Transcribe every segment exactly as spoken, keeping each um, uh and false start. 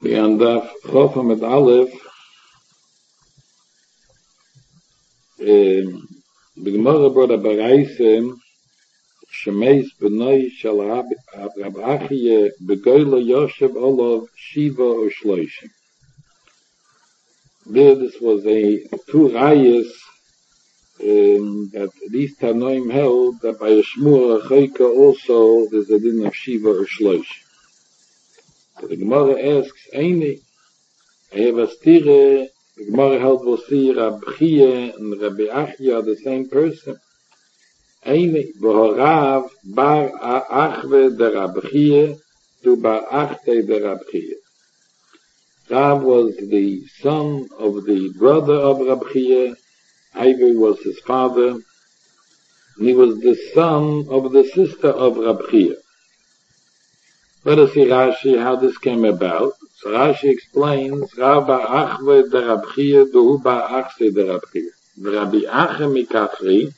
And Daf Chofa mit Aleph, the Gemara brought a Baraisa, Shemeis B'nai Shel Rab Achiyeh B'goyle Yoshev Olav Shiva or Shloishim. There, this was a two rayas um, that these Tanoim held that by a Shmur Achoika also there's a din of Shiva or Shloishim. So the Gemara asks, Eini, I have a stire, the Gemara held will see Rab Chia and Rabbi Achia the same person. Eini, Bohorav Bar Achve de Rab Chia to Bar Achte de Rab Chia. Rav was the son of the brother of Rab Chia, Ivy was his father, and he was the son of the sister of Rab Chia. Let us see Rashi how this came about. So Rashi explains, Rav Bar Achve de Rab Chia to Bar Achte de Rab Chia. Rabbi Ache Mikachri,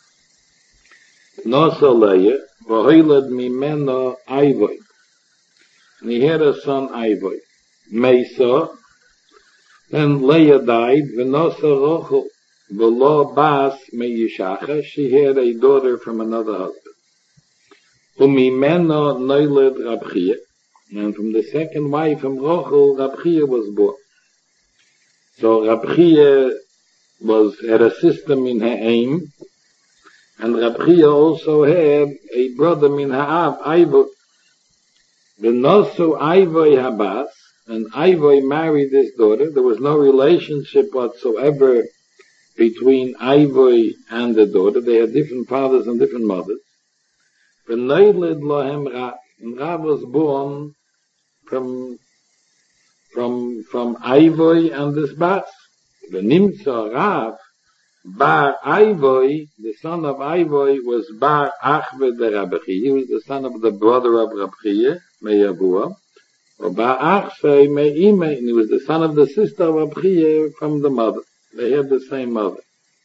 Nosa Leia, Vohilad Mimeno Ivy. And he had a son Ivy. Mesa, then Leah died, Venosa Rochel, Velo Bas Meyishacha, she had a daughter from another husband. Umimeno Noiled Rab Chia, and from the second wife from Rochel, Rab Chia was born. So Rab Chia was, had a sister in her aim, and Rab Chia also had a brother in her av, Ivy. Venosu Ivy Habas, and Ivy married this daughter. There was no relationship whatsoever between Ivy and the daughter. They had different fathers and different mothers. V'noiled lohem Rav, and Rav was born from from from Ivy and this bas. V'nimtza Rav Bar Ivy, the son of Ivy, was Bar Achve de Rab Chia. He was the son of the brother of Rab Chia, Meyavua. Or Bar Achve Me'ime, and he was the son of the sister of Rab Chia from the mother. They had the same mother.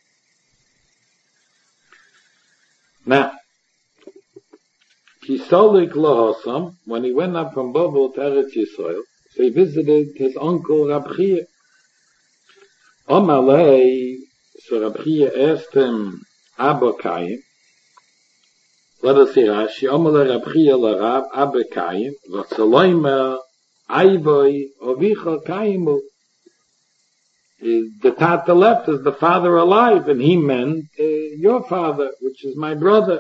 Now, Kisolik Lohosam, when he went up from Babel to Eretz Yisrael, so he visited his uncle Rab Chia. Omalei, so Rab Chia asked him, Abba Kayim, let us see Rashi, Omalei Rab Chia l'Rav, Abba Kayim, Vatzaloimer, Ivy, Ovicha Kayimu. The Tata left is the father alive, and he meant uh, your father, which is my brother.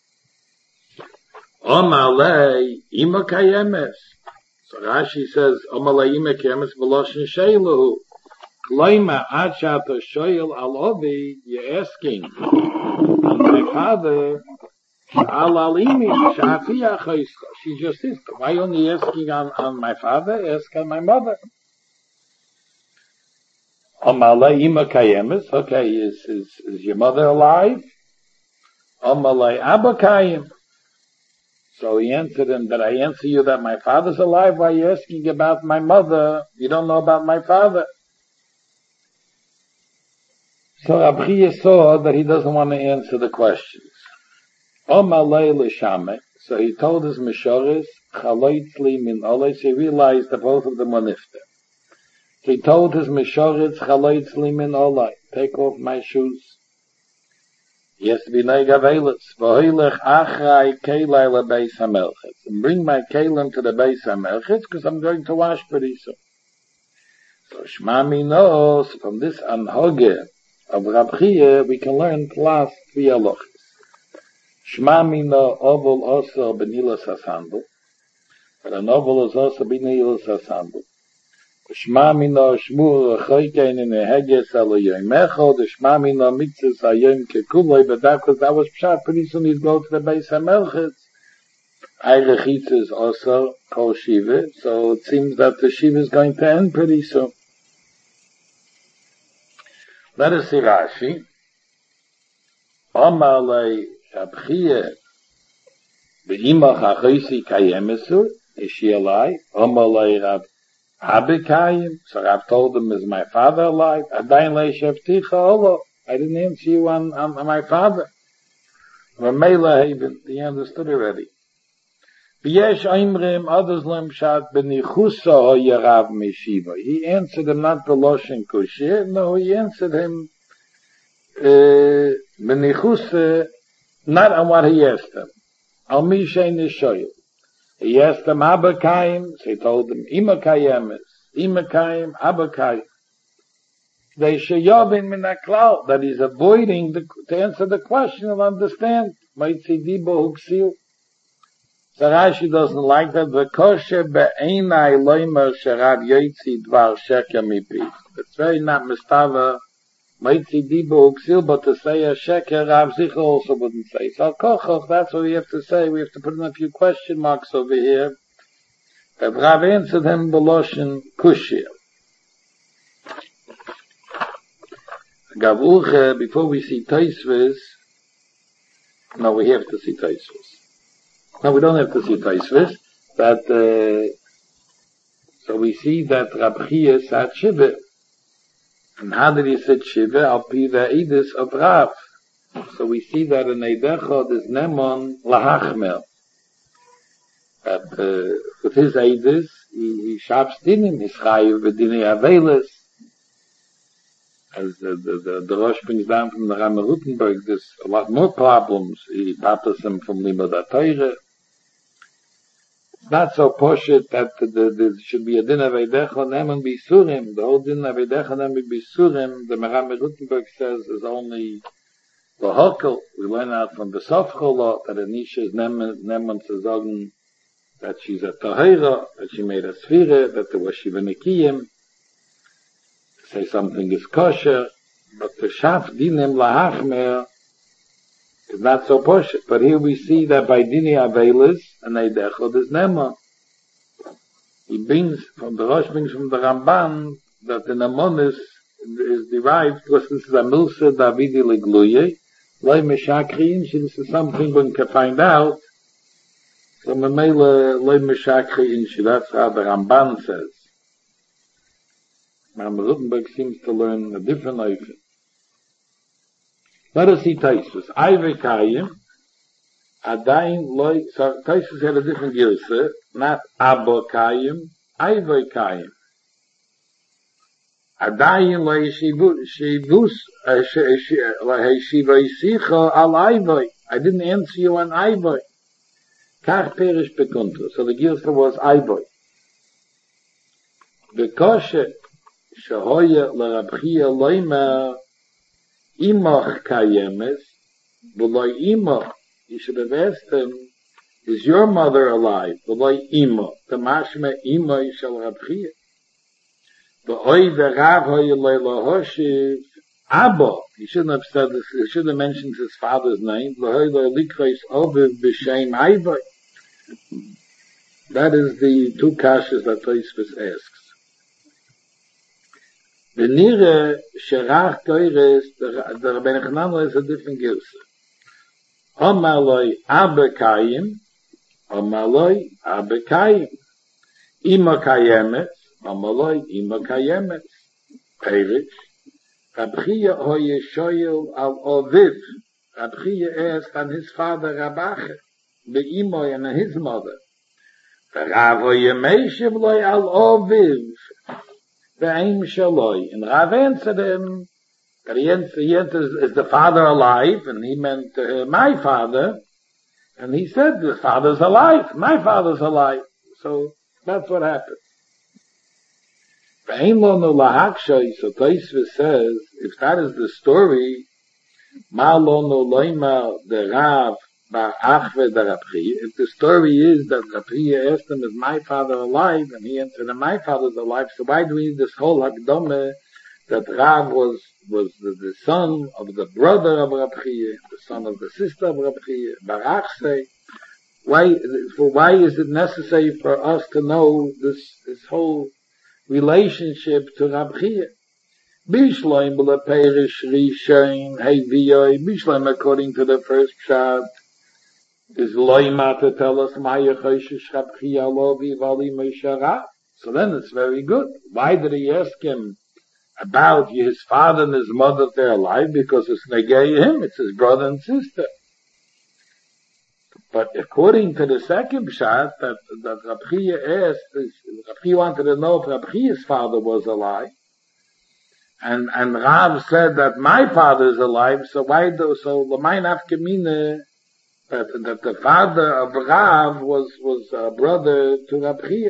Omalei Ima Kayemes. So Rashi says, Omalei Ima Kayemes v'loshin sheilahu. Kloima achata shoyel al ovi, you're asking on my father, al alimi, shafia choyska. She's your sister. Why only asking on, on my father? Ask on my mother. Omalei Ima Kayemes. Okay, is, is, is your mother alive? Omalei Abba Kayim. So he answered him, that I answer you that my father's alive? Why are you asking about my mother? You don't know about my father. So Rab Chia saw that he doesn't want to answer the questions. Omalei l'shameh. So he told his Meshoris, Chaloitzli min olei. So he realized that both of them were nifter. So he told his Meshoris, Chaloitzli min olei. Take off my shoes. Yes, b'nei gavelis. V'hoilech achrai kelai lebeis hamelchetz. And bring my kelim to the beis hamelchetz, because I'm going to wash pretty soon. So Shmami knows from this anhoge of Rab Chia, we can learn plus three halachas. Shmami no oval also benilas hasandel. But an oval is also benilas hasandel. Shmami no shmur choykein in a heges alo yom echod. Shmami no mitzvahs hayom kekuloi. But that was, that was pshat. Pretty soon he'd go to the Beis HaMelchetz. Eirechitz is also kol shiva. So it seems that the shiva is going to end pretty soon. Let us see Rashi. Omalei Rab Chia b'imach hachoisi kayemesu. Is she alive? Omalei Rab Abba Kayim. So Rab told him, is my father alive? Adayin leishevticha olo. I didn't answer you on, on, on my father. Ramela Haven, he understood already. V'yesh oimrim others lem shat benichusa hoye Rav Meshiva. He answered him not the Loshen Kushir, no, he answered him benichusa, uh, not on what he asked him. Al mishay nishoyel. He asked him Abakayim, so he told him Ima Kayemes, Ima Kayim, Abakayim. They sheyovin min haklal, that he's avoiding the, to answer the question and understand. Maitzi dibo huksil. So Rashi doesn't like that. V'kosher be'enai loimer sherav yoitzi dvar sheker mipi. It's very not mistava. Maitzi dibo huksil, but to say a sheker, Rav Zichar also wouldn't say. So kochoch, that's what we have to say. We have to put in a few question marks over here. That Rav answered him b'loshen kushir. Gavuche, before we see Taisvis, no, we have to see Taisvis. No, we don't have to see Taisvis, but, uh, so we see that Rab Chia said Shiva. And how did he say Shiva? Al pi ve'idis of Rav. So we see that in Eidechod is Nemon Lahachmel. That, uh, with his Eidis, he, he shaps dinim, he's chayiv v'dinei avelis. As the, the, the, the Rosh brings down from the Rama Rutenberg, there's a lot more problems. He papas him from Limud HaTorah. It's not so poshut that the, the, there should be a din of Eidecha Neman Bisurim. The whole din of Eidecha Neman Bisurim, the Rama Rutenberg says, is only the Hokel. We learn out from the Sofcho law that Anisha is Neman, Neman to sagen that she's a Tahira, that she made a Sphira, that there was Shiva Nekiyim. Say something is kosher, but the shaf dinim lahachmer is not so poshut. But here we see that by dini avelis and eidechod is nema. He brings from the Rosh brings from the Ramban that the nemonis is derived because this is a milsa davidi legluye, loy meshakrim. This is something one can find out. So memela loy meshakrim. That's how the Ramban says. Rama Rutenberg seems to learn a different life. Let us see Taisus. Ayve Kayim, Adain Loi, so Taisus had a different girsa, not Abba Kayim, Ayve Kayim. Adain Loi Shivus, Shiva Isicha al Ayve. I didn't answer you on Ayve. Kach Perish Bekuntra. So the girsa was Ayve. The Kosher, Shahoya l'Rabchia loimer imach kayemes, v'loi imach. You should have asked him, is your mother alive? V'loi imach. Tamashme imach shel Rabchia. V'oi v'rav hoya loy lahoshiv Abba. He shouldn't have said this. He should have mentioned his father's name. V'hoi loy likreis oviv b'shem Ayvai. That is the two kashas that Tosfos asks. The Nire Sherach Toires, the Rabbeinu Chananel is a different girsa. Omaloi Abekayim, Omaloi Abekayim. Ima Kayemet, Omaloi Ima Kayemet. Perish. Rabchia Hoye Shoyel al Oviv. Rabchia asked on his father Rabache, the Imoy and his mother. The Rav Hoye Meishiv Loi al Oviv. Ve'im shaloi. And Rav answered him, that he answered, he answered, is the father alive? And he meant uh, my father. And he said, the father's alive. My father's alive. So that's what happened. Ve'im lo no lahakshay. So Tosfos says, if that is the story, ma lo no loima the Rav ba'achve the Rabchia. If the story is that Rabchia asked him, is my father alive? And he answered, my father's alive. So why do we need this whole Hakdome that Rav was, was the, the son of the brother of Rabchia, the son of the sister of Rabchia, Barachse? Why, for why is it necessary for us to know this, this whole relationship to Rabchia? Bishloim b'le perish rishon heviyoy. Bishloim, according to the first pshat, is loima to tell us ma'ya choshesh Rabchia lovi vali meishara. So then it's very good. Why did he ask him about his father and his mother if they're alive? Because it's negay him, it's his brother and sister. But according to the second shot that, that Rab Chia asked, Rab Chia wanted to know if Rab Chia's father was alive. And, and Rav said that my father is alive, so why do, so L'may nafkamina, that, that the father of Rav was, was a brother to Rab Chia.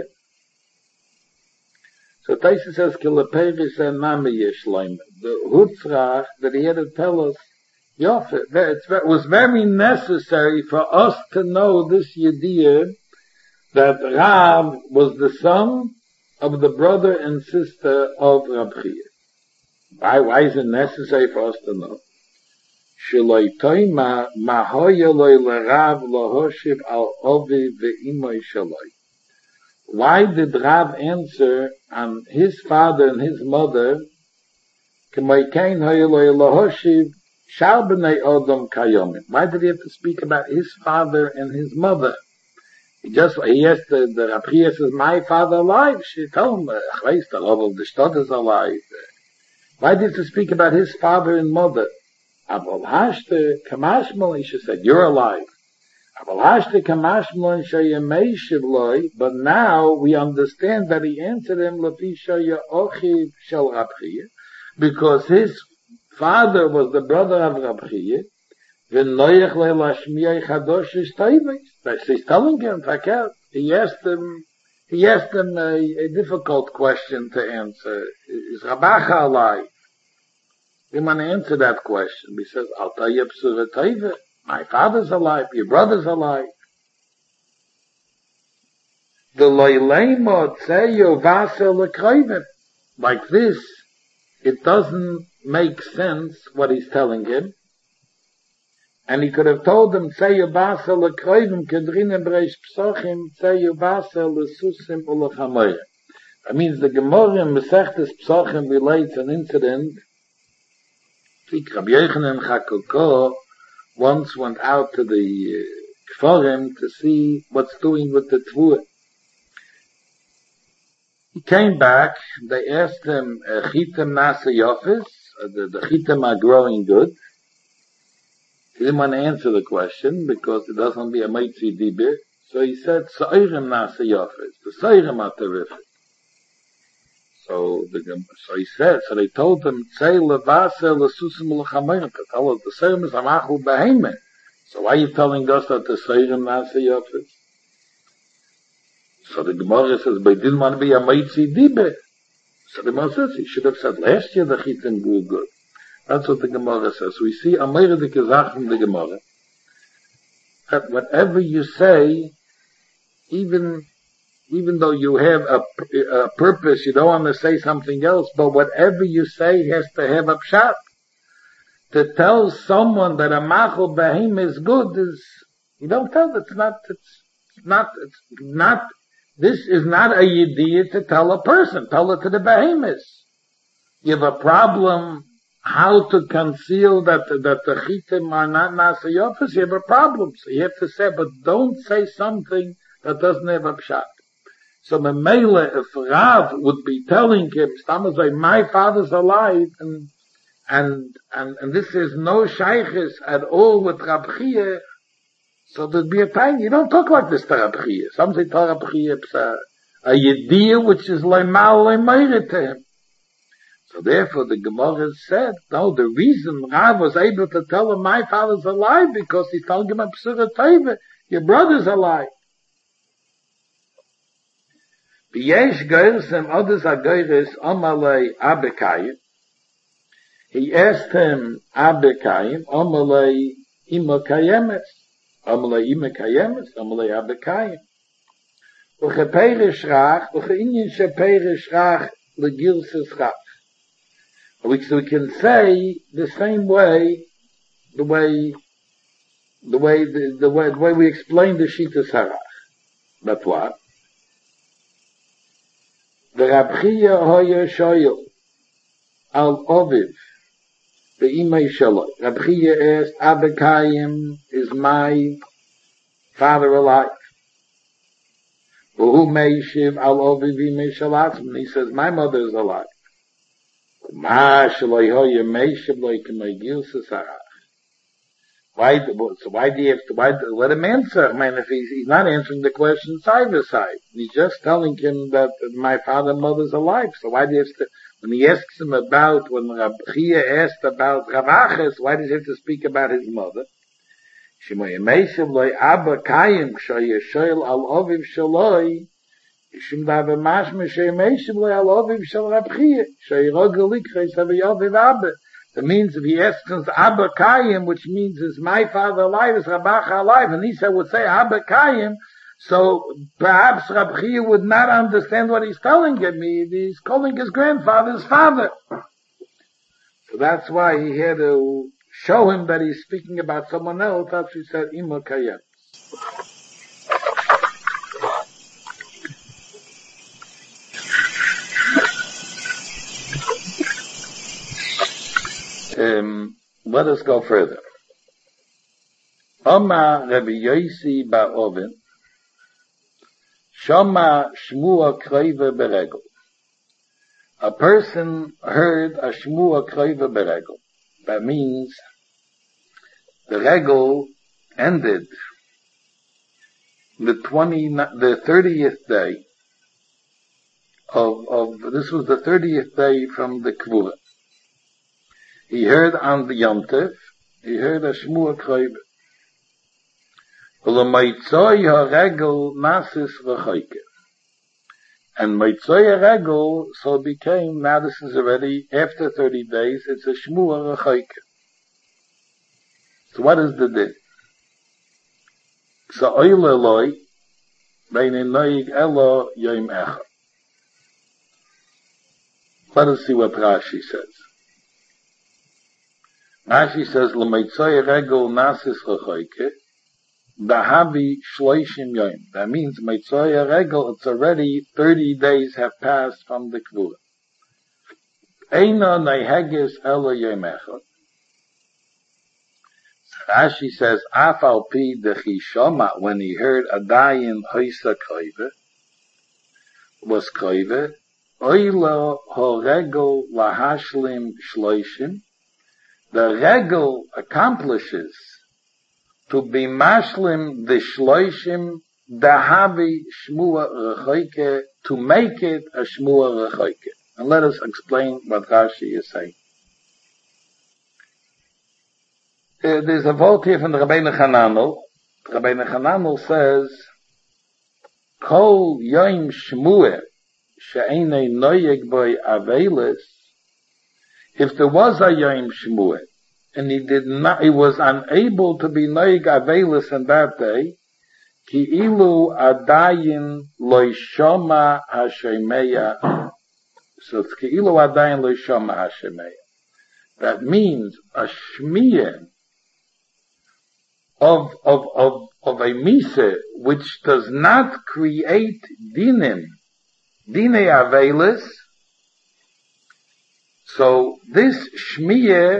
So Taisa says, Kilaperis and Mami Yeshleim. The Hutzrach that he had to tell us, Yofe, it was very necessary for us to know this Yediyah, that Rav was the son of the brother and sister of Rab Chia. Why, why is it necessary for us to know? Shaloitoi ma mahoyaloi lerav lohoshiv al ovi ve'imoi shaloi. Why did Rav answer on his father and his mother, K'moikein hoyaloi lohoshiv shal b'nei odom kayomim? Why did he have to speak about his father and his mother? He just, he asked the, the Rab Chia says, my father alive? She told him, ach weiß, the love of the shtad is alive. Why did he speak about his father and mother? Abol hashte kamashmal, she said, you're alive. Abol hashte kamashmal shayemei shivloi, but now we understand that he answered him lefi shayochiv shel Rab Chia, because his father was the brother of Rab Chia, v'noyech le'lashmiyai chadoshish taivis. She's telling him, Fakel, he asked him, He asked him a, a difficult question to answer. Is Rabacha alive? He didn't want to answer that question. He says, I'll tell you B'sura Tova. My father's alive. Your brother's alive. The loylemo tzeyo vasel lekroivim. Like this, it doesn't make sense what he's telling him. And he could have told them, Tzeyo vasel lekroivim kedrinem breish psochim tzeyo vasel lesusim ulechamoyim. That means the Gemara in Masechtes Psochim relates an incident. Rabbi Yochanan Chakoko once went out to the uh, Kforim to see what's doing with the Tvua. He came back, they asked him, Chitim Nasa Yofis, the, the Chitim are growing good. He didn't want to answer the question because it doesn't be a Meitzi Dibir. So he said, Sa'irem Nasa Yofis, the Sa'irem are terrific. So the, so he said, so they told him, Tzei levase lesusim lechamayim, to tell us the Sa'irem is amachu behemeh. So why are you telling us that the Sa'irem Nasa Yofis? So the Gemara says, but he didn't want to be a Meitzi Dibir. So the Gemara says, he should have said, last year the Chitim grew good. That's what the Gemara says. We see a Meirdik Gezach from the Gemara, that whatever you say, even, even though you have a, a purpose, you don't want to say something else, but whatever you say has to have a pshat. To tell someone that a machul behim is good is, you don't tell, it's not, it's not, it's not, this is not a yediyah to tell a person, tell it to the behemoths. You have a problem how to conceal that, that the chitim are not nasa yofis, you have a problem. So you have to say, but don't say something that doesn't have a pshat. So Memele, if Rav would be telling him, Stamazai, my father's alive, and, and, and, and this is no shaykhis at all with Rab Chia, so there'd be a time, you don't talk like this to Rab Chia. Some say to Rab Chia, a, a yediyah which is leimal leimayre to him. So therefore the Gemara said, no, the reason Rav was able to tell him, my father's alive, because he's telling him a B'sura Tova, your brother's alive. B'yesh geiris and others are geiris amalei abekayim. He asked him, abekayim, amalei imakayemes. Amalei imakayemes, amalei abekayim. Uche perish rach, uche inyin she perish rach, legilses rach. Which we can say the same way, the way, the way, the, the way, the way we explain the Shita Sarach. But what? The Rab Chia hoya shoyel al oviv the imay shaloi. Rab Chia asked, Abekayim, is my father alive? Who meishiv al oviv imay shalatzim? He says, my mother is alive. Why, so why do you have to, why, let him answer? I mean, if he's, he's not answering the question side by side. He's just telling him that my father and mother's alive. So why do you have to, when he asks him about, when Rab Chia asked about Rav Aches, why does he have to speak about his mother? Shemay Meishav loy Abba Kayim, Kshay Yeshoel al Oviv Shaloi, Yishim Dava Mashma Shay Meishav loy al Oviv Shal Rab Chia, Shay Rogel Likres Have Yoviv Abba. That means if he asks us Abba Kayim, which means is my father alive, is Rabacha alive, and he said would say Abba Kayim, so perhaps Rab Chia would not understand what he's telling him. He, he's calling his grandfather's father. So that's why he had to show him that he's speaking about someone else. That's why he said Ima Kayim. Um, let us go further. Oma Rabbi Yosi Ba'ovin Shama Shmua Kreva Beregel. A person heard a Shmua Kreva Beregel. That means the regel ended the twenty, the thirtieth day of, of, this was the thirtieth day from the Kvura. He heard on the Yom Tov, he heard a Shmua Kreva. U'lemaitzoi ha-regel nasis v'choike. And maitzoi ha-regel, so it became, now this is already, after thirty days, it's a Shmua v'choike. So what is the din? So oile loi, bein in noig elo yoim echa. Let us see what Rashi says. Rashi says, L'meitzoi regel nasis l'choike, dahavi shloishim yoim. That means, meitzoi regel, it's already thirty days have passed from the kvura. Eina neheges elo yoim echad. Rashi says, Afal pi dechishoma, when he heard Adayin hoisa koive, was koive, oilo ho regel lahashlim shloishim. The regel accomplishes to be mashlim the shloishim dahavi shmua rechoike, to make it a shmua rechoike. And let us explain what Rashi is saying. Uh, there's a vote here from the Rabbeinu Hananel. Rabbeinu Hananel says, Kol yoim shmua she'enei noyeg boy avelis. If there was a Yom Shmuel, and he did not, he was unable to be Noig Avelis in that day, Ki ilu adayin loishoma hashemeya. So it's Ki ilu adayin loishoma hashemeya. That means a shmiyah of, of, of, of a mise, which does not create dinim, dine Avelis. So this shmiyah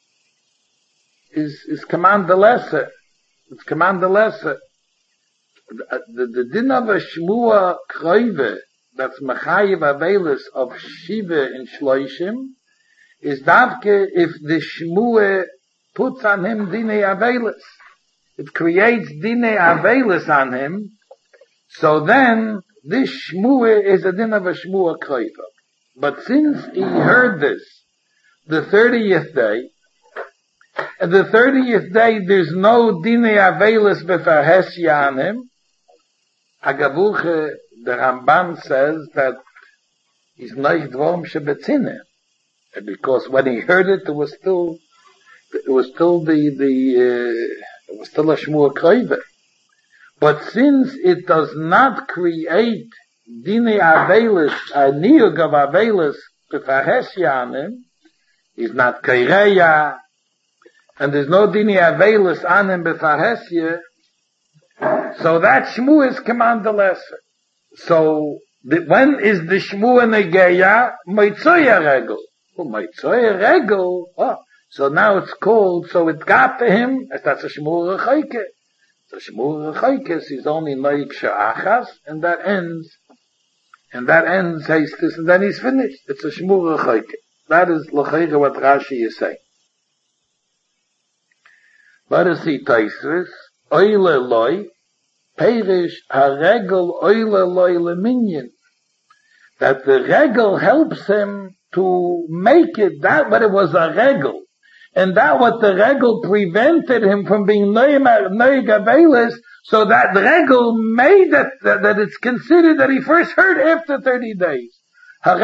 is is command the lesser. It's command the lesser. The, the, the din of a shmua kreve, that's mechayiv avelis of shiva in shloishim, is davke if the shmua puts on him dine avelis. It creates dine avelis on him. So then this shmua is a din of a shmua kreve. But since he heard this, the thirtieth day, and the thirtieth day there's no dine avelis befarhesia on him, Agavuche, the Ramban says that he's not dvom shebetzine, because when he heard it, it was still, it was still the the, uh, it was still a shmua kreve. But since it does not create dine avelis, a niyug of avelis befarhesia on him, he's not kaireya, and there's no dine avelis on him befarhesia. So that shmu is command the lesser. So the, when is the shmu negeya? Moitzoya regel. Oh, moitzoya regel. Oh, so now it's called. So it got to him. That's a shmu rechoike. So shmu rechoike is only noik she'achas, and that ends. And that ends hastis, and then he's finished. It's a shmu rechoike. That is l'chayre what Rashi is saying. What is he Taisvis? Oile loy, perish a regel oile loy leminyan. That the regel helps him to make it that what it was a regel. And that what the regel prevented him from being noig avelis, so that the regel made it, that, that it's considered that he first heard after thirty days. That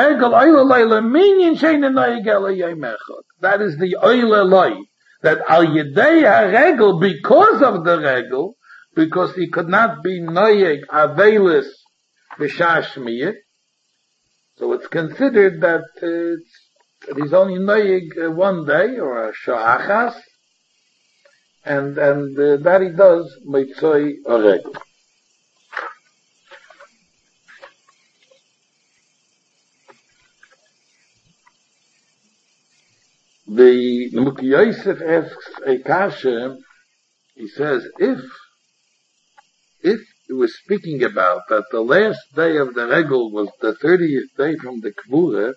is the oile loy. That al yedei ha-regel, because of the regel, because he could not be noig avelis b'shashmiyah, so it's considered that uh, it's, that he's only noig uh, one day, or a sha'achas, and, and uh, that he does mitzoi a regel. The Mukhi Yosef asks a kasha, he says, if, if it was speaking about that the last day of the regel was the thirtieth day from the Kvura,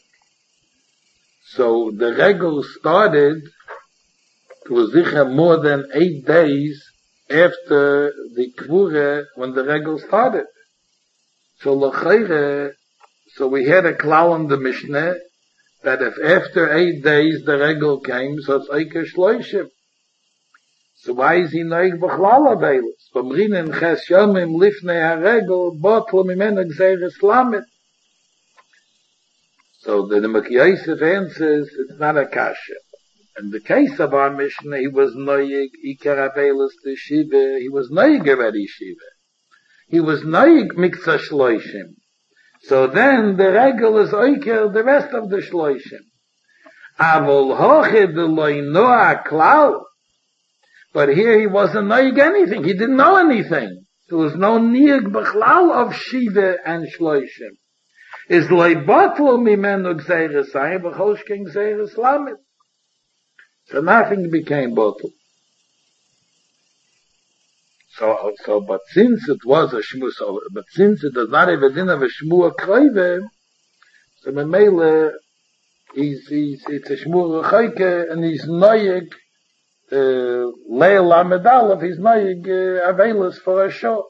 so the regel started, it was more than eight days after the Kvura when the regel started. So l'chayre, so we had a klal in the Mishnah, that if after eight days the regel came, so it's Eike Shloishim. So why is he noig b'chlal avelis? V'mrinen ches yomim lifnei ha-regel, botl mimenu gzeres lamet. So the Mukhi Yosef answers, it's not a kasha. In the case of our Mishnah, he was noig ikar avelis to shiva, he was noig already shiva. He was noig mikza shloishim. So then the regel is oiker the rest of the shloishim. Avol hoche de loy noa klal. But here he wasn't noig anything. He didn't know anything. There was no niag b'chlal of shiva and shloishim. Is loy batlo mimenu gzeres ayim b'chosh king gzeres lamet. So nothing became bottle. So, so, but since it was a shmu, so, but since it does not have a din of a shmu akroive, so memele, he's, he's, it's a shmu rechoike, and he's noyig, uh, leil amedalef, he's noyig, uh, avelis for a show.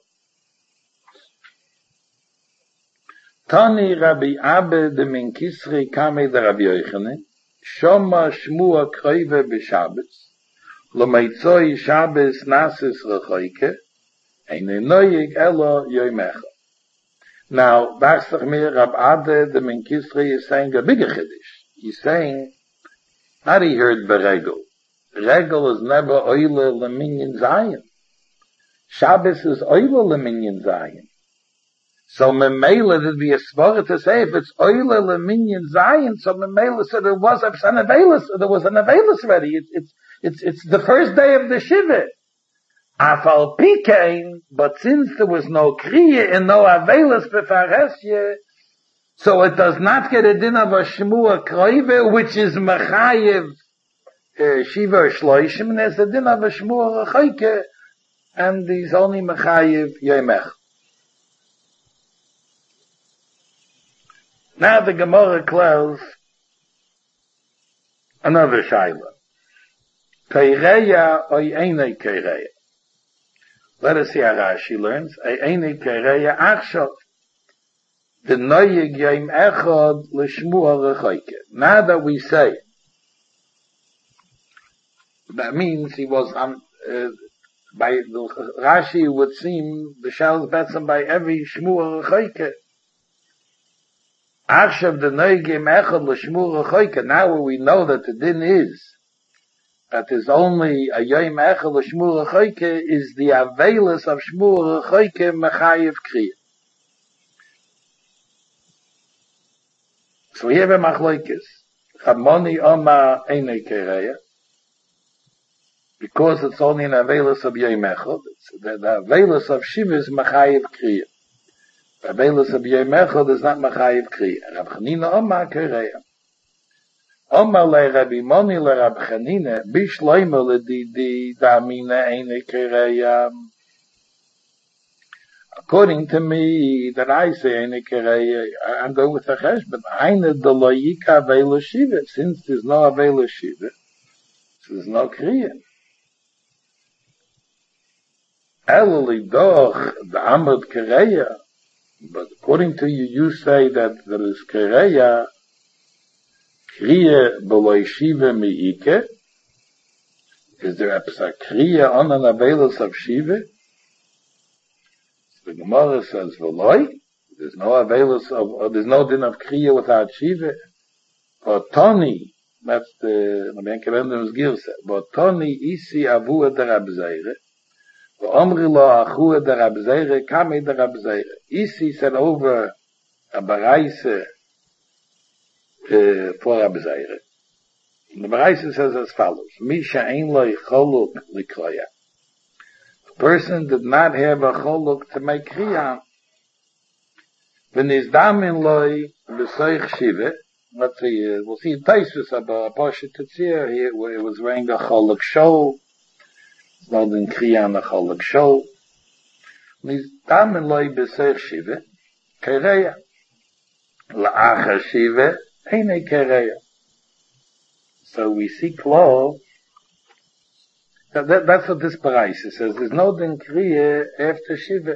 Tani Rabbi Abbe de min Kisri kame de Rabbi Yochanan, shoma shmu akroive b'Shabbos, L'meitzoi Shabbos nasis rechoike, eine noyig elo yoimecha. Now, Bachsach mir, Rab Ade, the Min Kisri, is saying a bigger chiddush. He's saying, not he heard beregel. Regel is never oile leminyan zayin. Shabbos is oile leminyan zayin. So memela did be a svara to say, if it's oile leminyan zayin, so memela said there was an avelis, there was an avelis already. It's, it's, It's, it's the first day of the Shiva. Afal Pikein, but since there was no Kriya and no Avelis Befaresye, so it does not get a din of a Shmua Kroive, which is Mechayev uh, Shiva Shloishim, and there's a din of a Shmua Rechoike, and he's only Mechayev Yemech. Now the Gemara closes another Shaila. Keireya oy einei keireya. Let us see how Rashi learns. Einei keireya achshav. The noyig yom echad l'shmua rechoike. Now that we say, that means he was on, uh, by the Rashi would seem the shal's betzim by every shmua rechoike. Achshav the noyig yom echad l'shmua rechoike. Now we know that the din is that is only a yom echad l'shmua rechoike is the avelis of shmua rechoike mechayev kriya. So we have a machlokes. Chamoni Oma einei keireya, because it's only an avelis of yom echad. The, the avelis of shiva is mechayev kriya. The avelis of yom echad is not mechayev kriya. Rav Chanina Oma keireya. Oma le Rabbi Moni le Rabbi Chanina, bishloime le di di damina eine kereya. According to me, that I say eine kereya, I'm going with the chesh, but eine de loyika avela shiva, since there's no avela shiva, so there's no kriya. Elali doch the Amud Kereya. But according to you, you say that there is Kereya, Kriya below Shiva mi'ike. Is there a Kriya on an Avelis of Shiva? The Gemara says, Veloy, there's no Avelis of, or there's no din of Kriya without Shiva. But Tony, that's the, the Ben Kevendim's Girsa, but Tony isi avu der Abzeire, Omri lo achu der Abzeire, kame der Abzeire. Isi said over a Baraise uh, for Abzeire. The Baraise says as follows, Misha ein lo choluk likroya. A person did not have a choluk to make Kriya. When his damin loy b'soich shiva, let's see, uh, we'll see Taisus about Pasha Tetzir, here where it was wearing a choluk show, it's not in Kriya on a choluk show. When his damin loy b'soich shiva, kereya. La'acha shiva, eine kereya. So we see clothes. That, that, that's what this Baraisa says. There's no din Kriya after Shiva.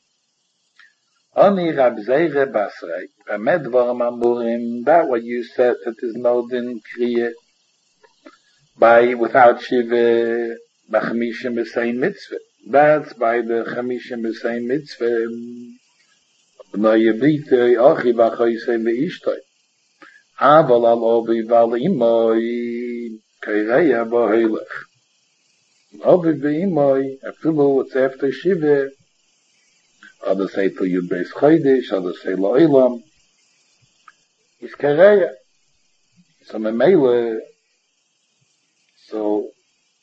Oni Rab Zeire Basrei. Amed Dvarim Amurim. That what you said, that there's no din Kriya by, without Shiva, by Chamisha Mesei Mitzvah. That's by the Chamisha Mesei Mitzvah. No Yevite, Ochi Vachoyse Meishtoi. Aval al Ovi Val Imoi. Keireya Bohelech. Ovi V'imoi, afilu it's after Shiva, others say to Yud Beis Chodesh, others say Lo'ilam, it's Kereya. So Memele, so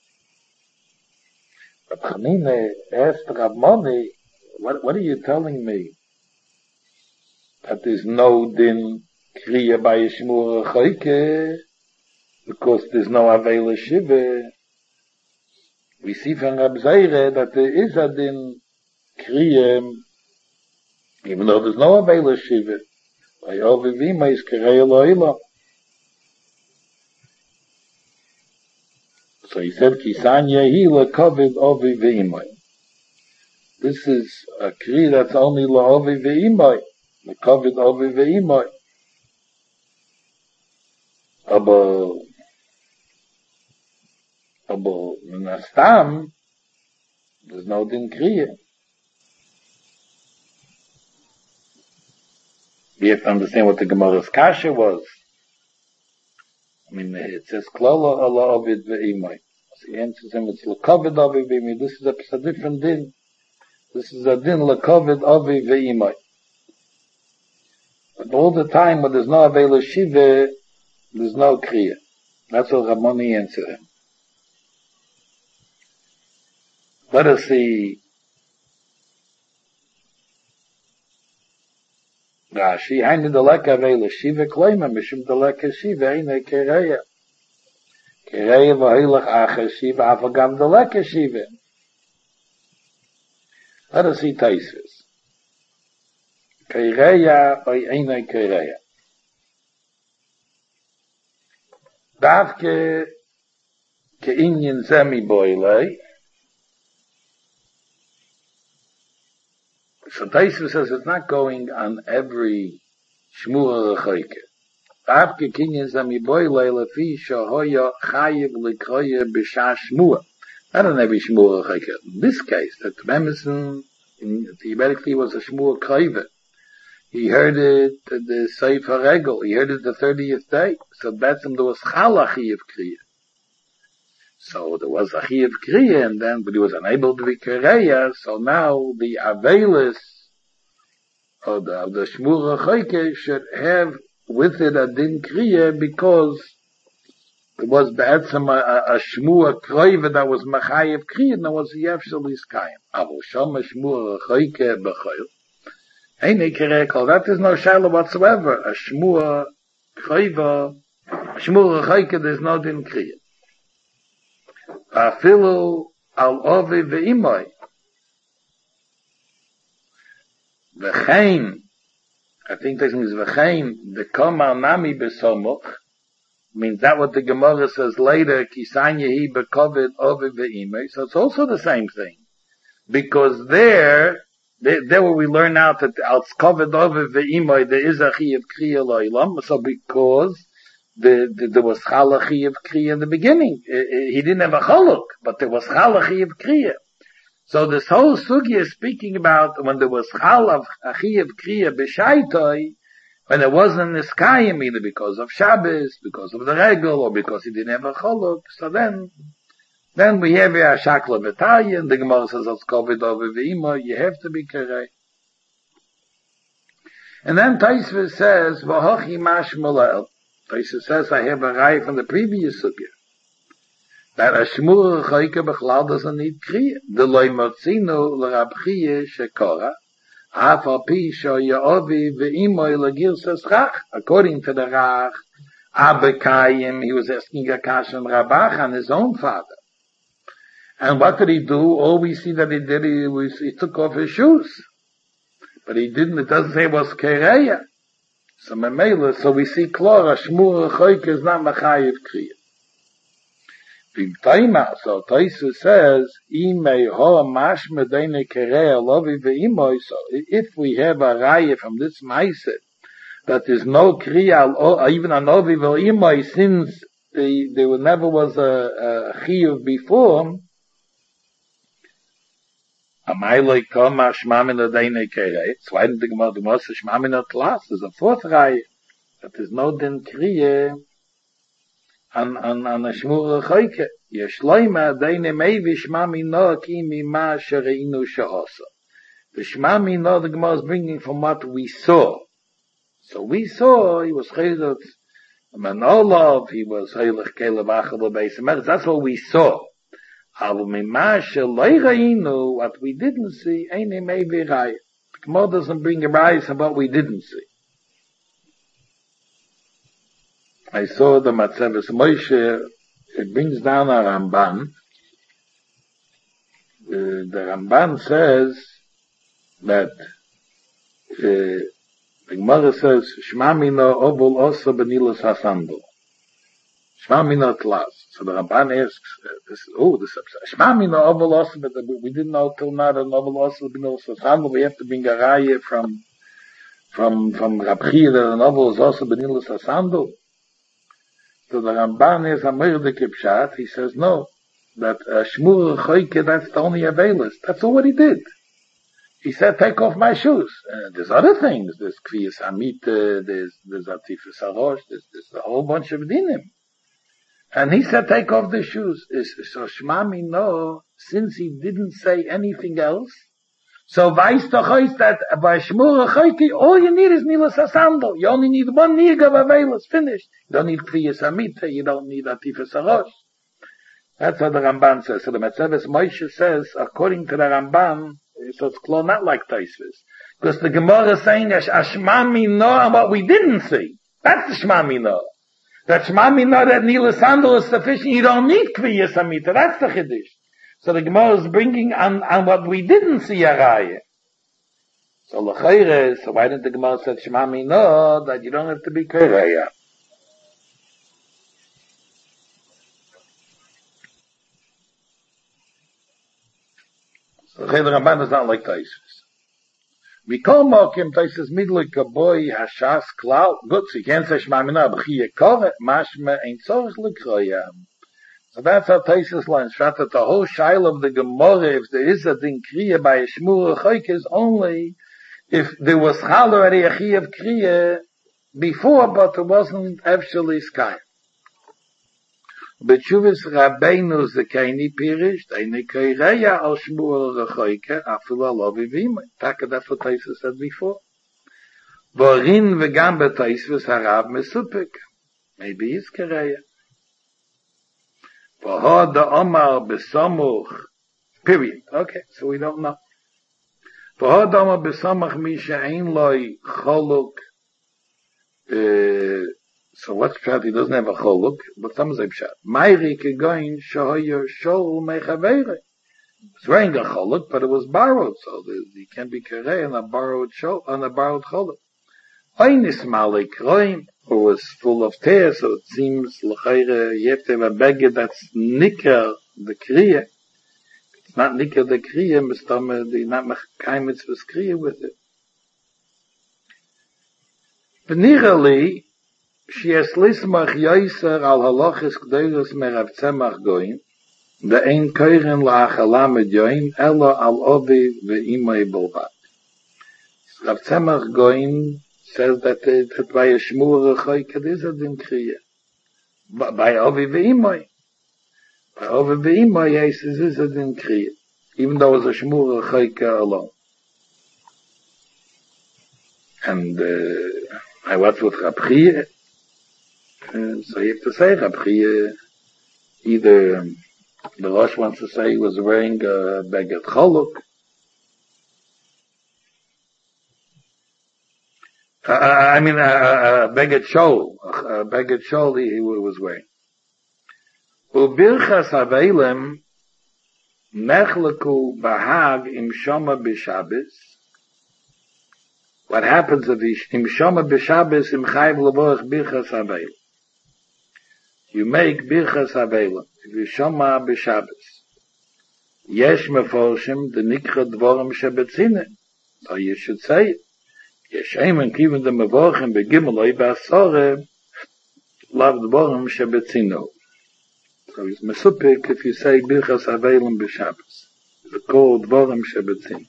Rab Chanine asked Rab Moni, what, what are you telling me? That there's no din Kriya by Yishmur Choike, because there's no Avela Shiva. We see from Rab Zeire that there is a din Kriya, even though there's no Avela Shiva. By Ovi V'imai is Kereya Lo'ila. So he said, Kisan Yehi L'kovid Ovi V'imai. This is a Kriya that's only L'ovi V'imai. L'kovid Ovi V'imai. Aber Aber in a stam, there's no din Kriya. We have to understand what the Gemara's Kasha was. I mean, it says, Klala Allah Ovid Ve'imai. So he answers him, it's L'kovid Ovid Ve'imai. This is a, a different din. This is a din L'kovid Ovid Ve'imai. But all the time when there's no Avela Shiva, there's no Kriya. That's what Ramoni answered him. Let us see Rashi, Hainu Deleka Avela Shiva Kleima, Mishum Deleka Shiva, Eine Kereya. Kereya Vahilach Acha Shiva, Afagam Deleka Shiva. Let us see Taisus. Kereya or Eine Kereya. Davke Keinyin Zemi Boilei. So Taisus says it's not going on every Shmura Rechoike. Davke Kinyan Zami Boilei Lefi Shahoya Chayiv Likroya B'Shah Shmua. Not on every Shmura Rechoike. In this case, that Memison, theoretically was a Shmura Kroive. He heard it the Sefer Regel. He heard it the thirtieth day. So that's him there was Chala Chayiv Kriya. So there was a Chayiv Kriya, and then, but he was unable to be Kereya, so now the Avelis of the, of the Shmur Rechoike should have with it a Din Kriya, because it was Be'etzem a, a, a Shmur Kroive that was Machayiv Kriya, and there was a Yevshel Iskayim. Avo Shom Shmur Rechoike B'choil. Eine Kereya, that is no Shaila whatsoever. A Shmur Kroive, Shmur Rechoike, there's no Din Kriya. Afilu al Ovi Ve'imai. V'chein, I think this means V'chein, the Komar Nami B'somuch, means that what the Gemara says later, Kisan Yehi B'kovid Ovi Ve'imai, so it's also the same thing. because there, there, there where we learn out that als covered over ve'imoy, there is a chi of kriya lo'ilam, so because the, the, there was chalachi of kriya in the beginning. He didn't have a chaluk, but there was chalachi of kriya. So this whole sugi is speaking about when there was chalav, achi of kriya b'shaitoi, when it wasn't niskayim, either because of Shabbos, because of the regel, or because he didn't have a chaluk. So then, then we have a shakla v'taya, and the Gemara says, als kovid over v'ima, you have to be korei. And then Taisva says, v'hochi mashmalel. Taisva says, I have a rai from the previous sugya, that a shmur choike b'chlal doesn't need kriya. The loy motzinu l'rabchiye shekora, Afal Pisha Yaovi Ve'imoy Lagilsas Rach. According to the Rach, Abekayim, he was asking a question Rabach on his own father. And what did he do? All we see that he did, he, was, he took off his shoes. But he didn't, it doesn't say it was Kereya. So Memela, so we see Klora, Shmur Choik is not Machayev Kriya. So Taisu says, so if we have a raya from this Maaseh, that is no kriya, even a novi ve'imoy, since the, there never was a, a chiyuv before, Amayloi koma shmamina deine kerei. Zweitens, the Gemara, the Moshe shmamina tlas, is a fourth raya, that is no den kriya, an an an shmur khoike yeshloima deine mevi shmami no ki mima shereinu sha'asa. The shmami no, the Gemara is bringing from what we saw. So we saw he was chaylet manolov, he was chaylet kelev achal beisamer. That's what we saw. Avu mima sheloirainu, what we didn't see, eine mevi raya. The Gemara doesn't bring a rise about what we didn't see. I saw the Matzeves Moshe, it brings down a Ramban. Uh, the Ramban says that, uh, the Gemara says, Shma mino obul osa benilas hasandel. Shma mino tlas. So the Ramban asks, uh, this, oh, this is, Shma mino obul osa, but we didn't know till now that obul osa benilas hasandel. We have to bring a raya from, from, from Rabchir that an obul osa benilas hasandel. So the Ramban is a murder kipshat. He says no, that uh, shmur choike, that's the only availist. That's all what he did. He said, take off my shoes. Uh, there's other things. There's kviyas amita, there's there's atifus harosh, there's, there's a whole bunch of dinim. And he said, take off the shoes. So shmami no, since he didn't say anything else, so weiß doch heist that by shmur choike, all you need is nilas hasandel. You only need one niga of availist. Finished. You don't need kviyas amita. You don't need atifus harosh. That's what the Ramban says. So the Metzeves Moshe says, according to the Ramban, so it's close, not like Taisvis. Because the Gemara is saying that Shmami no and what we didn't see. That's the Shmami no. That Shmami no, that nilas hasandel is sufficient. You don't need kviyas amita. That's the Chiddush. So the Gemara is bringing on, on what we didn't see a raya. So l'chayre, so why didn't the Gemara say Shmami no, that you don't have to be koraya? So the Ramban is not like Taisus. We call Mokim Taisus midloi kaboy hashas klal. Good, so you can't say Shmami no, but chiye kore, mashme ein tzorich l'kroya. So that's how Taisus learns. That the whole shail of the Gemara, if there is a din kriya by a shmur choike, is only if there was chal already a chi of kriya before, but it wasn't actually sky. B'tshuvas Rabbeinu Zekaini Pirish, Deine Koireya al shmur choike, afilu alovi v'imay. Taka, that's what Taisus said before. Vorin v'gam b'Taisus harav mesupik. Maybe he's koreya. V'hod Omar b'samuch, period. Okay, so we don't know. V'hod Omar b'samuch mi she'ein loi choluk. So what's pshat? He doesn't have a choluk, but some say pshat. Mayri kegoin shoyer shol mechavere. It's wearing a choluk, but it was borrowed, so he can't be karei on a borrowed shol, on a borrowed choluk. Oynis malik roim, who was full of tears, so it seems l'chayre you have to have a beggar that's nicker the kriya. not nikah the kriya, mistama, the not mechayim mitzvahs kriya with it. V'nirali, she has lismach yoiser al halachis k'deiros merav tzemach goyim, the ein koiren la'achala medyoim, ela al ovi ve'imay bolvat. Rav Tzemach Goyim says that it, that by a shmur rechoyke is a din kriya. By ovi ve'imay. By ovi ve'imay, yes, it is a din kriya. Even though it's a shmur rechoyke alone. And, uh, I watch with Rab Chiya. Uh, so you have to say Rab Chiya, either um, the Rosh wants to say he was wearing a beged choluk. Uh, I mean, a uh, uh, beged shol, a uh, beged shol he, he was wearing. Ubirchas Avelim nechleku bahag im shoma b'Shabbos. What happens if im shoma b'Shabbos im chayv levorach birchas Avelim? You make birchas Avelim. If you shoma b'Shabbos, yesh meforshim the nikra dvorim shebetzine. So you should say it. Yeshem and even the mevorchim begimoloi ba'asore lav dvorim shebetzino. So it's mesupik if you say birchas Avelim b'Shabbos. The call dvorim shebetzino.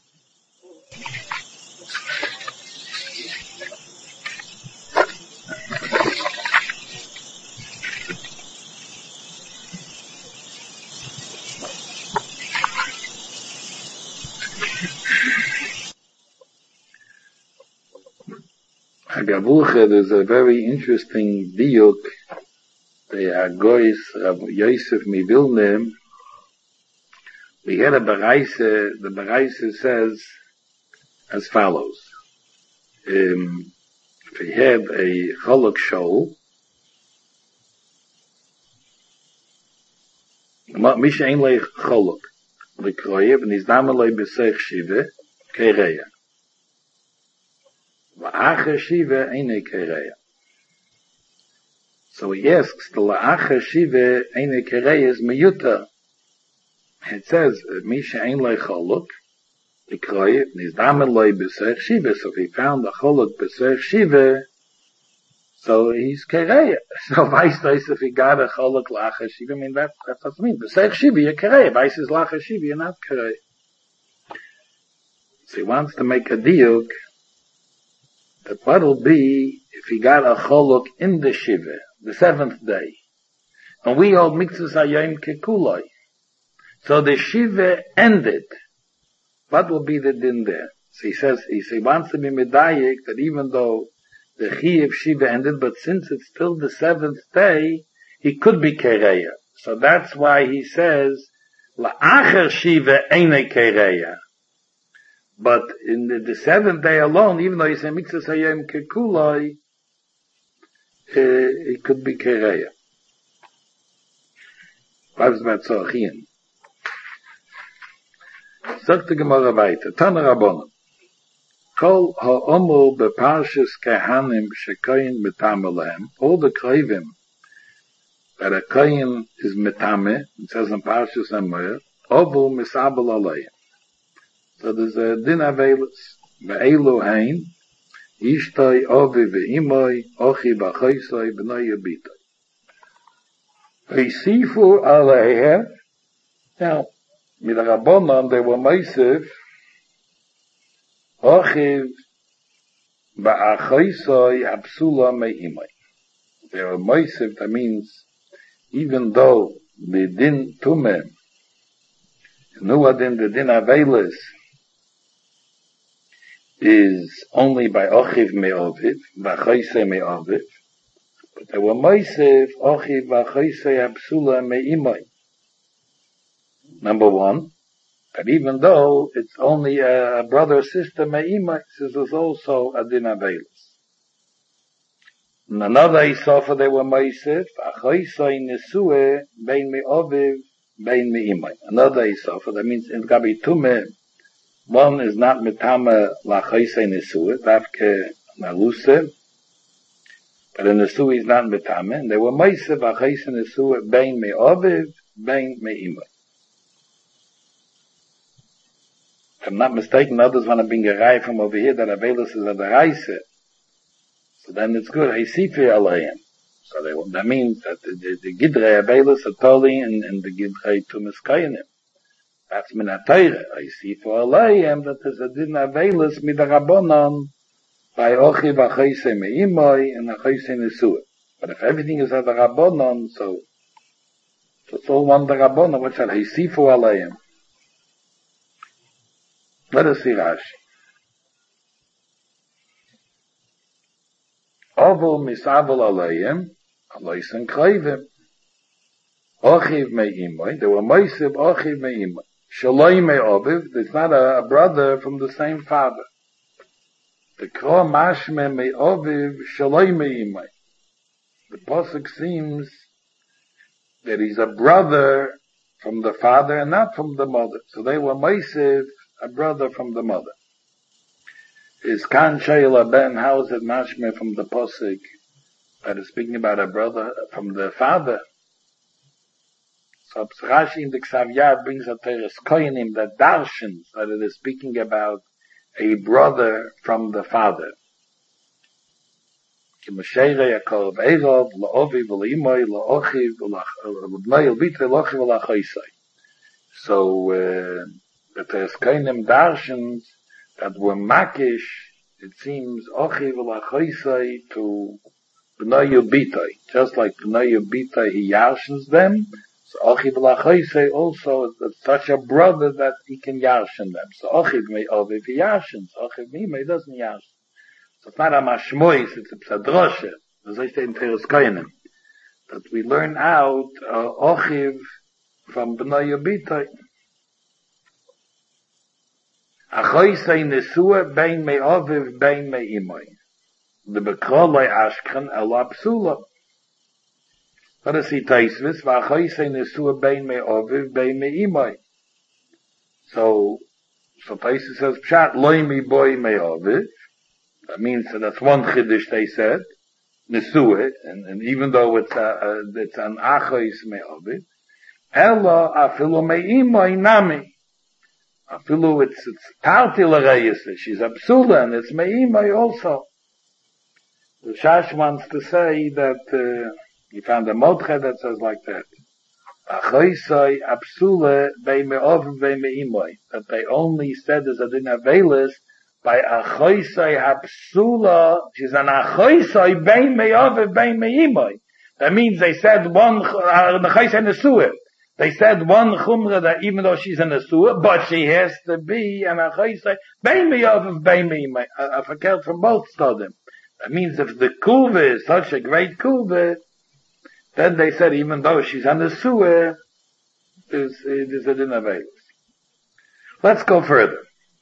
Hagavulcha, there's a very interesting diuk. The Agois Rav Yosef Mivilne. We had a Baraise. The Baraise says as follows: um, if we have a cholok shol, Misha ein lei cholok, lekroyev nizdam lei b'seich shiva keireya. La'acher shiva eine kereya. So he asks, the la'acher shiva eine kereya is meyuta. It says, Misha ein lei choluk, ikroyev, nizdam lei b'seich shiva. So if he found the choluk b'seich shiva, so he's kereya. So vice versa, if he got a choluk la'acher shiva, I mean, that, that doesn't mean. B'seich shiva, you're kereya. Vice is la'acher shiva, you're not kereya. So he wants to make a diuk, that what will be if he got a choluk in the shiva, the seventh day, and we hold mitzvahs hayom kekuloi. So the shiva ended. What will be the din there? So he says, he wants to be medayik that even though the chiyuv shiva ended, but since it's still the seventh day, he could be kereya. So that's why he says, la'acher shiva eine kereya. But in the, the seventh day alone, even though he said mitzvahs hayom kekuloi, uh, it could be kereya. Was mit Zorchien? Sagt die Gemara weiter. Tana Rabbanan. Kol ha'omu beparshas kehanim shekoyin metame lehem. All the krivim that a koyin is metame, it says in Parshas Emor, ovu misabel alayim. So there's a din avelis, ve'elu hein, ishtoi ovi ve'imoi, ochi b'choisoi, b'noi yabitoi. Ve'sifu aleihem. Now, mit der Rabbanan, they were meisif, ochiv ba'achoisoi absula me'imoi. They were meisif, that means, even though the din tumem, nu adin the din avelis, is only by Ochiv Me'oviv, V'achoisei Me'oviv, but there were Moisev, Ochiv V'achoisei Absula Me'imoi. Number one, that even though it's only a brother or sister Me'imoi, this is also a din avelis. In another Isofa, they were Moisev, V'achoisei Nesue, Bein Me'oviv, Bein Me'imoi. Another Isofa, that means in Gabi Tumeh, one is not metame lachaisei nesua, dafke naluse, but a nesua is not metame, and they were meise lachaisei nesua bein me'oviv, bein me'imoi. If I'm not mistaken, others want to bring a rai from over here that Avelis is at the Reise. So then it's good. I see for Alayim. So they, that means that the, the, the Gidrei Avelis are totally and, and the Gidrei Tumas Kayanim. That's Minatayre. I see for Alayim that there's a Din Avelis Midarabonon by Ochi V'Achoyse Me'imoy and Achoyse Nesua. But if everything is at the Rabbonon, so, so it's all one the Rabbonon, what's that? I see for Alayim. Let us see Rashi. Oval misabel alayim, alaysim krayvim. Ochiv me'imoy, there were moisiv ochiv me'imoy. Shaloi me'oviv, there's not a, a brother from the same father. The kro mashme me'oviv, shaloi me'imoy. The posuk seems that he's a brother from the father and not from the mother. So they were moisiv, a brother from the mother. Is kan shayla ben, how is it mashme from the posuk that is speaking about a brother from the father? So Rashi in the Ksaviyad brings a teres koyanim that darshans that it is speaking about a brother from the father. Kimosheire Yaakov Eirov la'ovi v'la'imoy la'ochiv v'la'bnei l'bitre la'ochiv v'la'choisai. So uh, the teres koyanim darshans that were makish, it seems, ochi v'lachoisai to b'nai yubitai. Just like b'nai yubitai, he yarshans them, so ochi v'lachoisai also is such a brother that he can yarshan them. So ochi v'me'oviv, he yarshans. Ochi v'me'imai, he doesn't yarshan. So it's not a mashmois, it's a psadroshe. As I say in Teres Koyanim, that we learn out uh, ochiv from b'nai yubitai. Achoisei nesua bein me'oviv bein me'imoy. The bekroloi ashkan ela psula. Let us see Taisvis. V'achoisei nesua bein me'oviv bein me'imoy. So, so Taisvis says, pshat loi mi boy me'oviv. That means that that's one chiddush they said. Nesua. And, and even though it's, a, a, it's an achois me'oviv. Ela afilo me'imoy nami. Afilu, it's, it's tarti l'reyese. She's a psula, and it's me'imai also. The Shash wants to say that, uh, he found a modche that says like that. Achoisai apsula bei me'ov bei me'imai. That they only said as a din avelis by achoisai apsula, she's an achoisai bei me'ov bei me'imai. That means they said one, uh, achoisai nesuah. They said one chumra that even though she's an asua, but she has to be an achaisai, beimi of beimi, a fakir from both stadim. That means if the kuva is such a great kuva, then they said even though she's an asua, there's, there's a din avelis. Let's go further.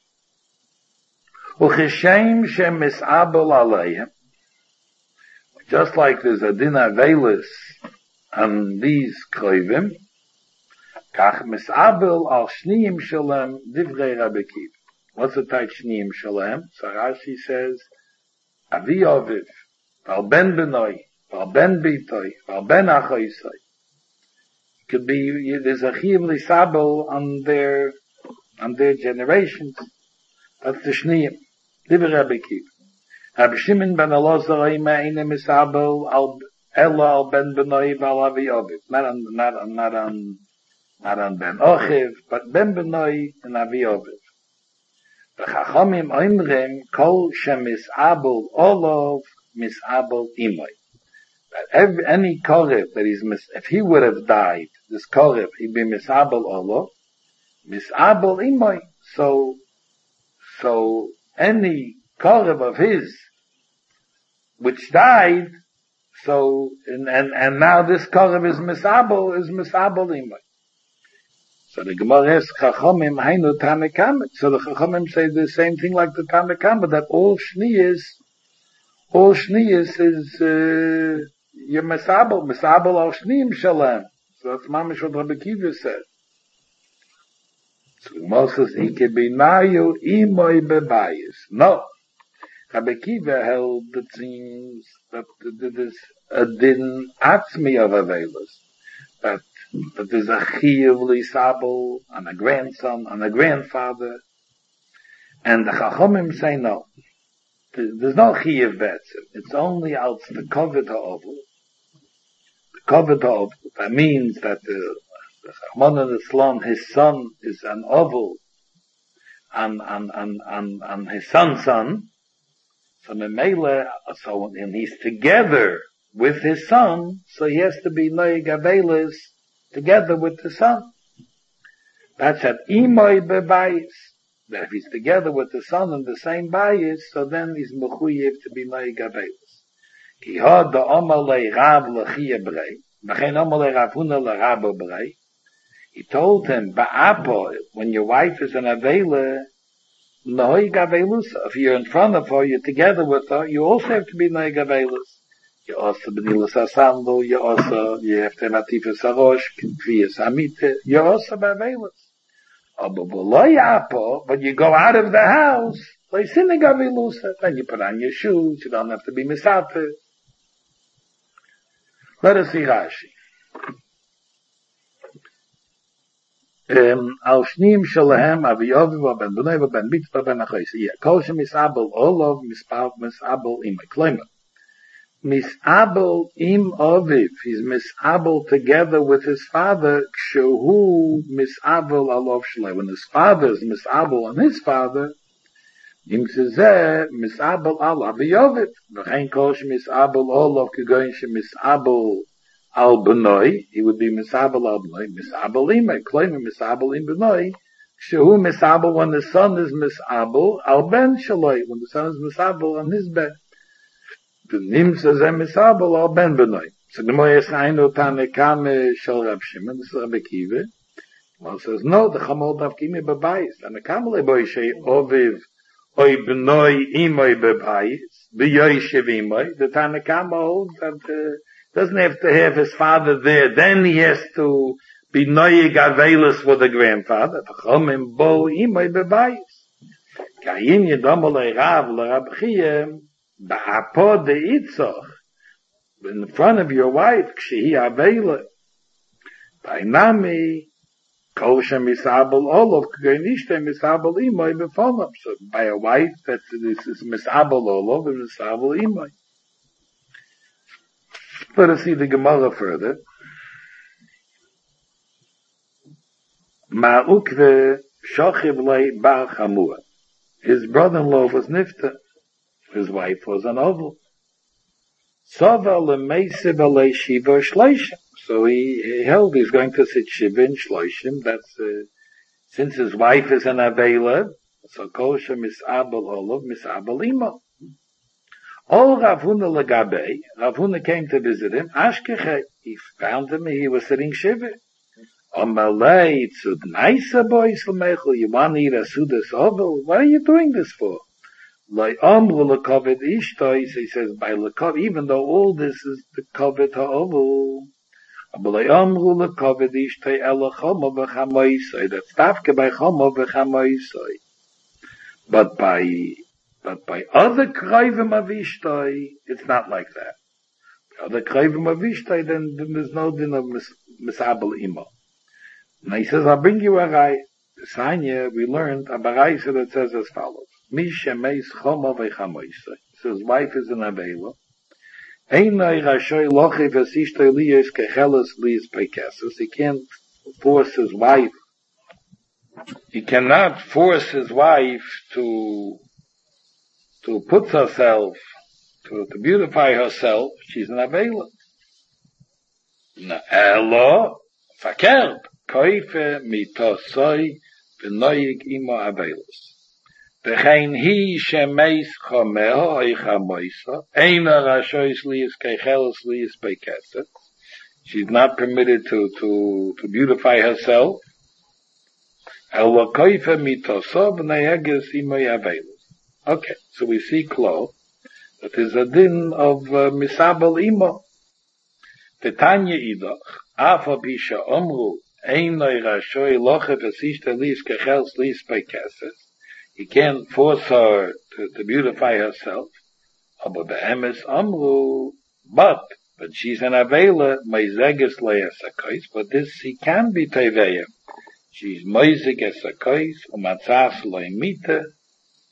Uchishem shem misabel aleihem. Just like there's a din avelis on these kroivim, Kach misabel al shniyim shalem divrei Rabbi Kiva. What's the type shniyim shalem? So Rashi says, Avi Oviv, Val ben benoi, Val ben bitoi, Val ben achoisoi. It could be, there's a chiv lisabel on their, on their generations. That's the shniyim. Divrei Rabbi Kiva. Rabbi Shimon ben Elazar eine misabel al ella al ben benoi val Avi Oviv. Not on, not on, not on, Not on Ben Ochiv, but Ben Benoi and Avi Oviv. The Chachamim oimrim kol shemisabel olov misabel imoy. That every, any korev that is mis, if he would have died, this korev, he'd be misabel olov, misabel imoy. So, so any korev of his, which died, so, and, and, and now this korev is misabel, is misabel imoy. So the Gemara asks, Chachamim hainu Tanakama. So the Chachamim say the same thing like the Tanakama, that all shniyas, all shniyas is, uh, your mesabel, mesabel al shniyim shalem. So that's mamish what Rabbi Kiva said. So the Gemara says, Ike binayu imoy bebayis. No. Rabbi Kiva held that seems that there's a din atzmi of Avelis. That But there's a chiyuv lisabel, and a grandson, and a grandfather. And the Chachomim say no. There's no Chiyuv Betzim. It's only out the Kovet HaOvel. The Kovet HaOvel, that means that the Chachman Islam, his son is an Ovel, and, and, and, and, and his son's son. So Memele, so, and he's together with his son, so he has to be Noeg Avelis together with the son. That's at Imoy Bebayis. That if he's together with the son in the same bayis, so then he's mechuyev to be Noeg Avelis. Ki had the Omalei Rav Lechia Brei, B'chein Omalei Rav Huna LeRabba Brei. He told him, Ba'apo, when your wife is an Avela, Noeg Avelus, if you're in front of her, you're together with her, you also have to be Noeg Avelus. You also B'nilas HaSandal, you also, you have to have Atifas HaRosh, Kviyas Hamite, you're also Ba'avelus. But you go out of the house, then you put on your shoes, you don't have to be misafer. Let us see Rashi. Al shnim shalahem aviyoviv ben b'nei ben mitzvah ben achayis. Kol shemisabel olov misabel im eklemer. Misabel im oviv. He's misabel together with his father. Kshehu misabel alov shalei. When his father is misabel on his father, im zezeh misabel al aviyoviv. V'chein kol shemisabel olov kegoyin shemisabel al benoi. He would be misabel al benoi. Misabel im eklemer misabel im benoi. Kshehu misabel when the son is misabel al ben shalei. When the son is misabel on his ben. The nims as a misabel al ben benoi. So the moyes ainu tanekame shel Rab Shimon. This is Rabbi Kiva. Well, says no. The chamol davkimi bebayis. Tanekame leboy shei oviv oy benoi imoy bebayis beyoy shevimoy. The Tanekame holds that uh, doesn't have to have his father there. Then he has to be noyeg avelus for the grandfather. Chomim bo imoy bebayis. Kayin yedomolei Rav l'Rab Chiyah. Ba'apod de itzoch, in front of your wife, kshehi avela. Ba'inami, kol shemisabel olov, k'goynishte misabel imoy befonam. So by a wife, that this is misabel olov, and misabel imoy. Let us see the Gemara further. Ma'ukve shochiv lei bar chamua. His brother-in-law was nifta. His wife was an oval. So he, he held he's going to sit shiva in shloishim. That's uh, since his wife is an avela, so kosher misabel olav misabel imo. All Rav Huna legabe, Rav Huna came to visit him. Ashkeche, he found him. He was sitting shiva. Omalei tzud naisa boys l'mechel. You want to eat a sudas oval? What are you doing this for? Like Amru lekovet ishtois, he says by lekov, even though all this is the kovet ha'ovel. But like Amru lekovet ishtoi ela chomo v'chamoisoi. That's tafke by chomo v'chamoisoi. But by but by other kroivim of ishtoi, it's not like that. By other kroivim of ishtoi, then, then there's no din of mis, misabel imo. And he says, I'll bring you a rai. Sanya, we learned a baraisa that says as follows. Misha meis chomo v'chamoisoi. So his wife is an avela. Einai rashoy lochi v'sishtoi liyos kecheles liyos pekesus. He can't force his wife. He cannot force his wife to to put herself, to, to beautify herself. She's an avela. Elo fakert koife mitosoi v'noyig imo avelus. V'chein hi shemeis chomeho oy chamoisa, eina rashois liyis kecheles liyis pekeset. She's not permitted to, to, to beautify herself. Elo koife mitoso v'neyeges imo avelus. Okay, so we see klo, that is a din of uh, misabel imo. V'tanya idach, afa bisha omru, einoi rashoy loche v'sishta liyis kecheles liyis pekeset. He can't force her to, to beautify herself. But amru, but but she's an avela, meizeges le'esakos. But this he can be teveya. She's meizeges sakos, umatzas le'mita,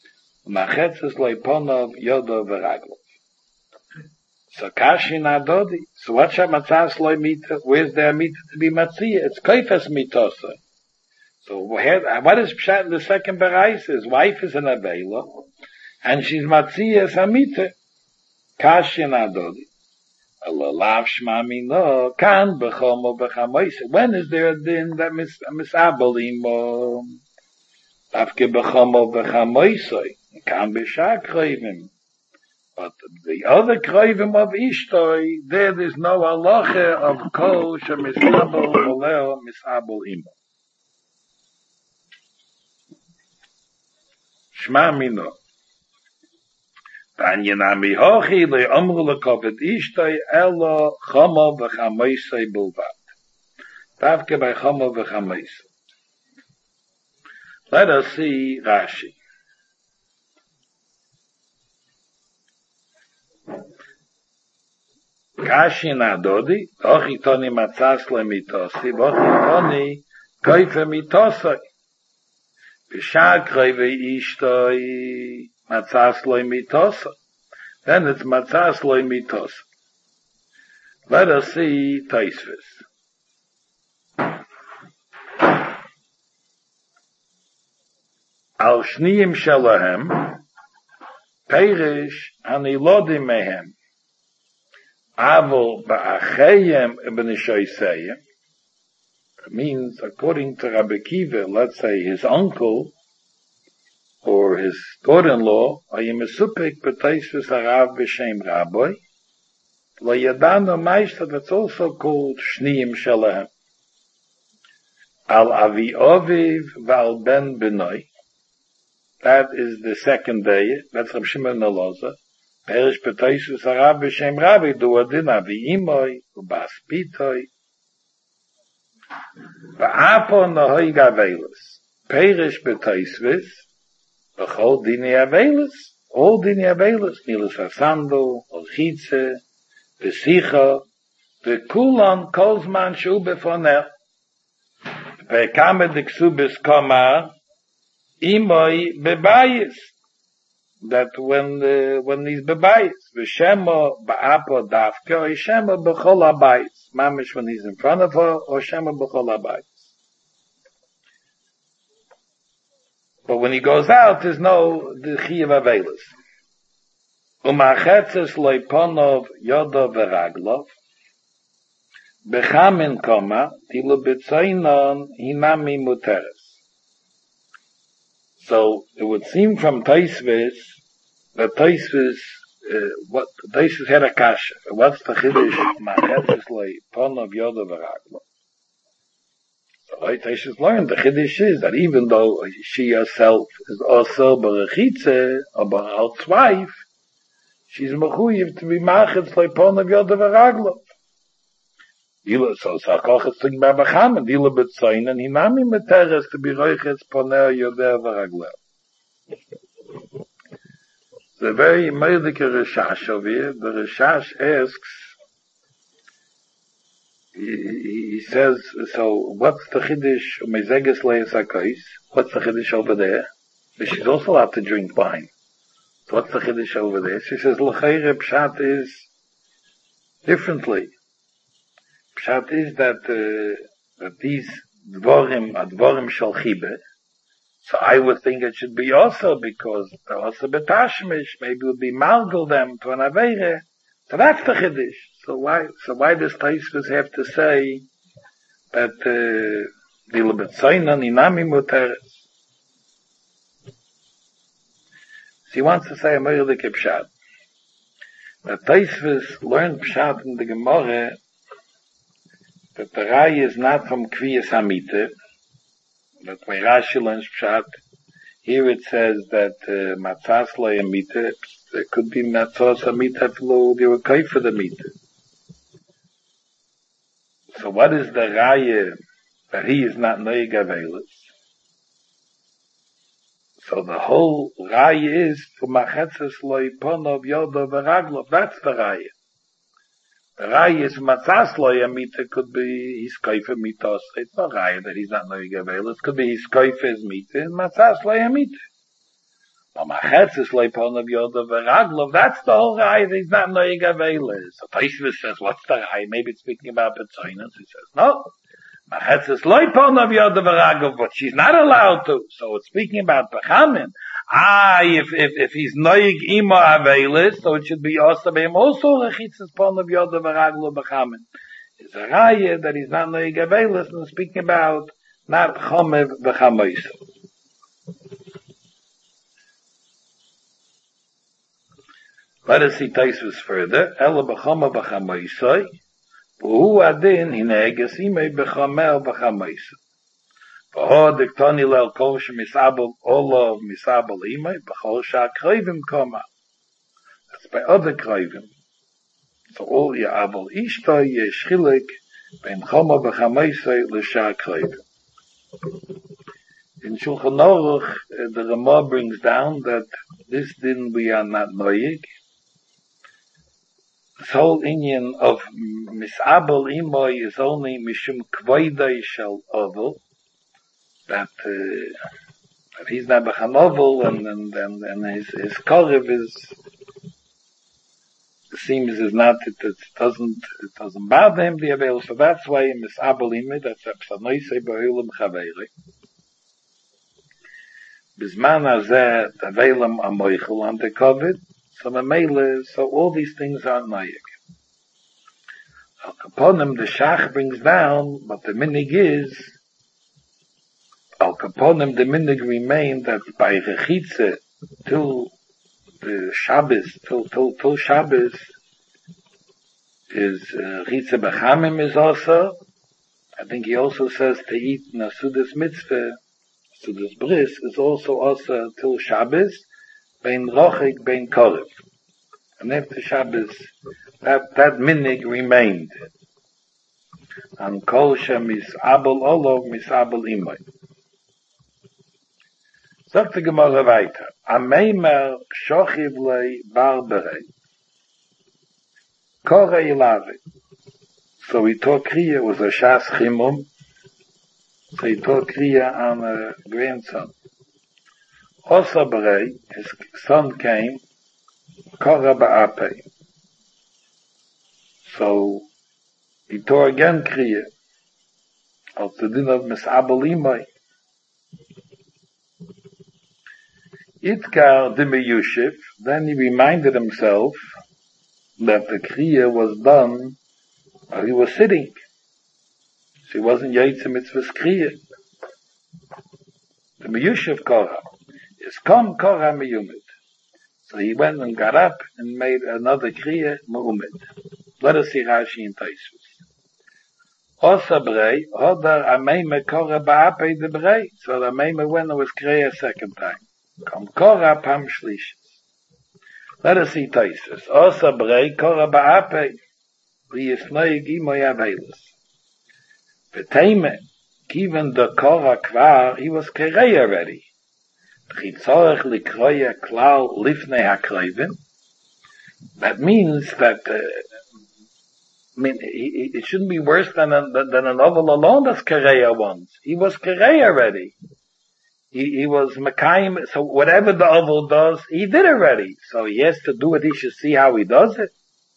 Machetzes leiponov yodo veraglo. So kashin adodi. So what shall matzahs loy mita? Where's their mita to be matzia? It's kaifas mitosa. So what is pshat in the second berais? His wife is an avela, and she's matzia samita. Kashin adodi. Alalav shmami no kan bechomo bechamois. When is there a din that mis misabelim afke bechomo bechamoisoi? Kan b'shak kroivim. But the other kroivim of Ishtoi, there is no halacha of kol shemisabel oleo misabel imo. Shma mino. Tanya nami hochi le amru lekovet Ishtoi elo chomo v'chamoisoi bulvat. Tavke by chomo v'chamoisoi. Let us see Rashi. Kashin adodi, ochi toni matzas le mitosi, ochi toni koife mitosoi. B'shak reive ishtoi matzas le mitosoi. Then it's matzas le mitosoi. Let us see Taisvis. Al shniyim shalahem, perish anilodim mehem. Avol ba'achayim b'nishoyseyim means, according to Rabbi Kiva, let's say his uncle or his daughter-in-law, ayim esupik b'taisvis harav b'shem rabbi, lo yadano meister, that's also called shniyim shalahem. Al avi oviv v'al ben benoi, that is the second day, that's Reb Shimon Neloza. Perish b'taisus harav b'shem rabbi du adin avi imoi u'bas pitoi v'apo nohoi gavelis. Perish b'taisus v'chol dini avelis, all dini avelis, nilas hasandel, olchitze, v'sicha, v'kulan kolzman shu befoneh, v'kamed iksubis komar imoi bebayis. That when uh, when these bebayis, v'shema ba'apo dafka, or shema b'chol habayis, mamish when he's in front of her, or shema b'chol habayis. But when he goes out, there's no the chiyav avelis. Umachetzes leiponov yodo v'raglov, b'chamin koma, tilu b'tzainon hinami muteres. So it would seem from Taisvis that Taisvis, uh, what Taisvis had a kasha. What's the chiddush? Machetzes leiponov yodo v'raglo. So Taisvis learned the chiddush is that even though she herself is also berechitze or beralt's wife, she's mechuyev to be machetz leiponov yodo v'raglo. So Sakoch is thinking about Bacham and Dila B'tzayin and Hinami Meteres to be Roichetz Poneo Yoder V'Ragleo. The very Meidike Rishash over here, the Rishash asks, he, he says, so what's the Chiddush Mezeges Leis HaKois? What's the Chiddush over there? She's also allowed to drink wine. So what's the Chiddush over there? She says, L'cheire Pshat is differently. Pshat is that, uh, that these dvorim are dvorim shel chibe. So I would think it should be also because they're also betashmish. Maybe it would be malgul them to an aveire. So that's the chiddush. So why, so why does Taisvis have to say that, uh, dila b'tzainan inami muteres? So he wants to say a meirlik pshat. That Taisvis learned pshat in the Gemara that the Rai is not from Kviyas Hamite, that when Rashi learns Pshat, here it says that uh, Matzas lo Hamite, there could be Matzas Hamite flo, they were kai for the Mite. So what is the Rai that he is not Noig Avelis? So the whole Rai is for Machetzes lo Iponov Yodo V'Raglov, that's the Rai. The Rai is Matzas lo Yamita could be his kaifa mitos. It's not Rai that he's not knowing avail. It could be his kaifa is mita and Matzas lo Yamita. That's the whole guy. He's not noyeg avelis. So Taisvis says, what's the guy? Maybe it's speaking about Petzoinus. He says, no. Machetzes loipon of yoda veragov, but she's not allowed to. So it's speaking about Bechamin. Ah, if, if, if he's noyeg ima avelis, so it should be also him also rechitzes pon of yoda veragov Bechamin. It's a raya that he's not noyeg avelis, and speaking about not chomev bechamois. Let us see Taisvis further. Ela b'chama b'chamoisoi, v'hu adin hineges imei b'chamel b'chamoisoi. V'ho diktoni lel kol shemisabel olov misabel imei b'chol sha'kroivim koma. That's by other kroivim. So all ya'abel ishtoi yesh chilik ben chama b'chamoisoi l'sha'kroivim. In Shulchan Aruch, the Ramah brings down that this din we are not noyig. This whole Indian of misabel imoy is only mishum kvoidai shel ovel, that, uh, that he's not bechan ovel, and, and, and, and his, his korev is, it seems is not, it, it doesn't, it doesn't bother him, the avail, so that's why misabel imoy, that's apsanoisei ba'olam chaveirei. Bisman hazeh tavelam amoichel on the COVID, so Mamele, so all these things are noyeg. Al Kaponim, the Shach brings down, but the minig is, Al Kaponim, the minig remained that by Rechitze, till the Shabbos, till, till, till Shabbos, is uh, Rechitze Bechamim is also, I think he also says to eat Nasudas Mitzvah, Nasudas Bris, is also also till Shabbos, bein rochik, bein korev. And after Shabbos, that, that minig remained. And kol shem misabel olov, misabel imoy. Sagt the Gemara weiter. Ameimer shochiv lei barberei. Kore ilave. So he taught Kriya, was a shas chimum. So he taught Kriya on a grandson. Osabrei, his son came, Kora ba'apei. So, he tore again Kriya, of the din of Misabel Imai. Itkar Dimi Yushif, then he reminded himself that the Kriya was done while he was sitting. So he wasn't Yaitze Mitzvah's Kriya. The Miyushiv Korah. Is kom Korah miyumid. So he went and got up and made another kriya mu'umid. Let us see Rashi in Taisvus. Osa brei, hodar ameime Korah ba'apei de brei. So the ameime went and was kriya a second time. Kom Korah pam shlishis. Let us see Taisvus. Osa brei, Korah ba'apei. V'yisnoig imoy avelis. V'teime, given the Korah kvar, he was kriya already. That means that, uh, I mean, it, it shouldn't be worse than a, than an oval alone that's Kareya once. He was Kareya already. He, he was Mekayim, so whatever the oval does, he did already. So he has to do it, he should see how he does it.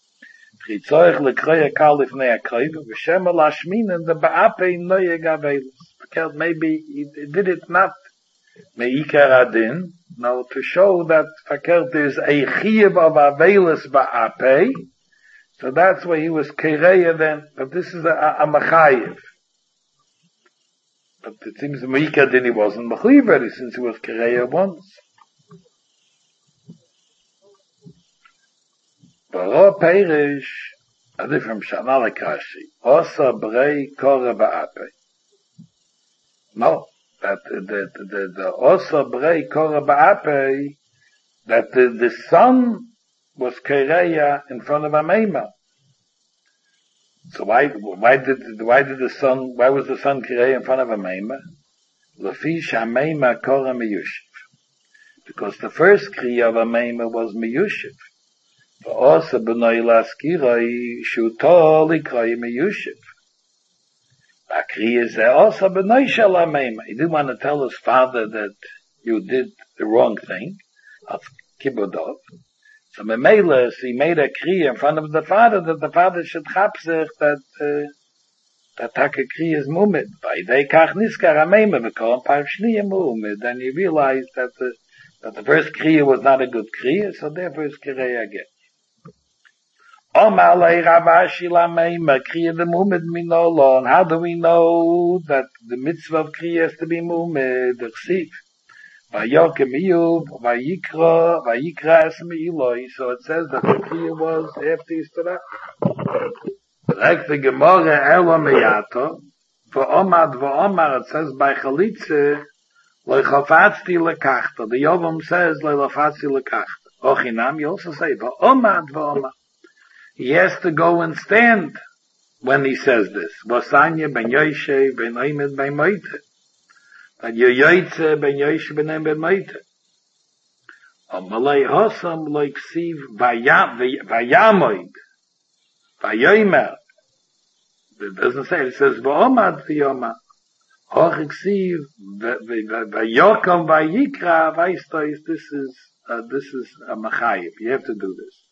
Maybe he did it not Meikar Adin, now to show that Fakert is a Chiyuv of Avelis Ba'apei, so that's why he was Kereya then, but this is a, a, a Machayiv. But it seems Meikar Adin he wasn't Machayiv already, since he was Kereya once. Baro Peirish, a different Shanala Kashi, Osa Brei Kora Ba'apei. No. That the the the, the Osa Brei Kora Ba'apei, that the, the son was Kereya in front of Ameima. So why why did why did the son why was the son Kereya in front of Ameima? Lefish Ameima Kora Miyushiv. Because the first Kriya of Ameima was Miyushiv. For Osa B'nai Laskirai Shuto Likrai Miyushiv. He didn't want to tell his father that you did the wrong thing. as Kibudov. So Memeles, he made a Kriya in front of the father, that the father should chapsich that, uh, that Taka Kriya is Mumid. By they kach niskar ameime v'kol par shniya Mumid. Then he realized that the, that the first Kriya was not a good Kriya, so therefore it's Kriya again. Omalei Ravashi lameime Kriya the Mumid minolon. How do we know that the mitzvah of Kriya has to be Mumid? The Chsiv. Vayokem Iyuv, Vayikra, Vayikra es Meiloi. So it says that the Kriya was after he stood up. Like the Gemara Elo Meyato, V'omad V'omar, it says by Chalitze, Lechafatzti Lekachta. The Yovam says Lechafatzti Lekachta. Ochinam, you also say V'omad V'omar. He has to go and stand when he says this. V'sanya ben Yoshe, ben Oimed, ben Moite. That Yoyitze ben Yoshe ben Oimed, ben Moite. Amalei Hosam like Siv Vayamoid. Vayomer. It doesn't say, it says V'omad V'yomar. Hoch Siv Vayokam Vayikra Vaystois. This is, uh, this is a Machayib. You have to do this.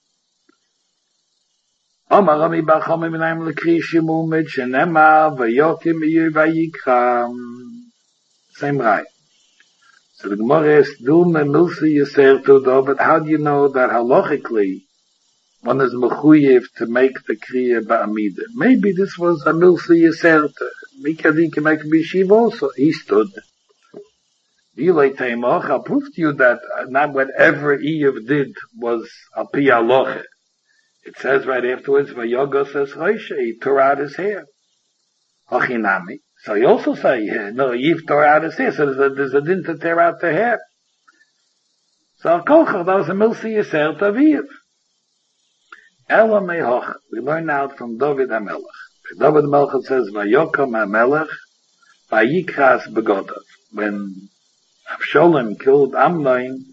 Omar Rami Bar Chomim Minaim Lekri Shimumid Shenema Vayokim Iyu Vayikra. Same right. So the Gemara is Dum Milsi Yisrael Tudo, but how do you know that halachically one is mechuyev to make the kriya ba'amida? Maybe this was a Milsi Yisrael. Mikadi can make a bishiv also. He stood. Dilei Teimoch, I'll prove to you that not whatever Iyuv did was a pi halacha. It says right afterwards, Vayogo says Roisha, he tore out his hair. Ochinami. So you also say, no, Eve tore out his hair, so there's a, there's a din to tear out the hair. So Kochach, that was a Milsi Yisrael Taviv. Ela Mehoch, we learn out from David HaMelech. David HaMelech says, Vayokam HaMelech, Vayikras Begodav. When Avshalom killed Amnon,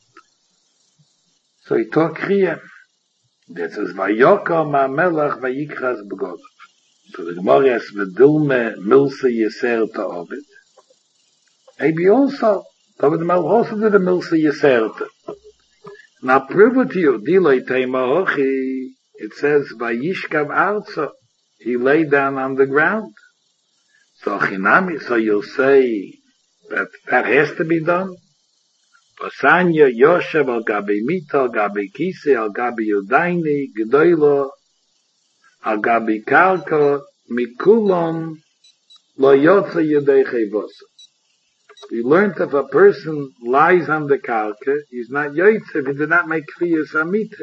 so he took Kriya. That says, Vayokam HaMelech, Vayikras Begodav. So the Gemara is V'dilme Milsa Yisrael Ta'ovid. Maybe also, David HaMelech also did a Milsa Yisrael Ta. Now prove it to you, Dilei Teimahochi, it says, Vayishkav Arza, he lay down on the ground. So Chinami, so you'll say that that has to be done. Vasanya Yoshev al Gabi Mita, al Gabi Kise, al Gabi Yudaini, Gedoylo, al Gabi Kalka, Mikulon, Lo Yotza Yedei Chevosa. We learned if a person lies on the Kalka, he's not Yotza if he did not make Kriyas Amita.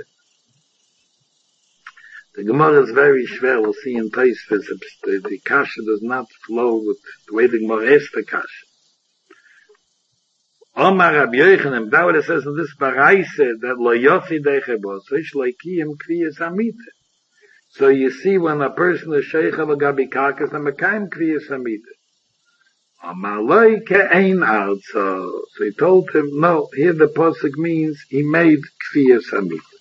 The Gemara is very schwer, we'll see in Taisvis, the, the Kasha does not flow with the way the Gemara is the Kasha. Omar Rabbi Yochanan, that what it says in this Baraise, that Lo Yotzi Dechebos, Ish Loikiyim Kriyas Amita. So you see when a person is Sheikh of a Gabi Karkas, and Mekayim Kriyas Amita. Omar Loi Ke'ein Arzo. So he told him, no, here the Pasuk means he made Kriyas Amita.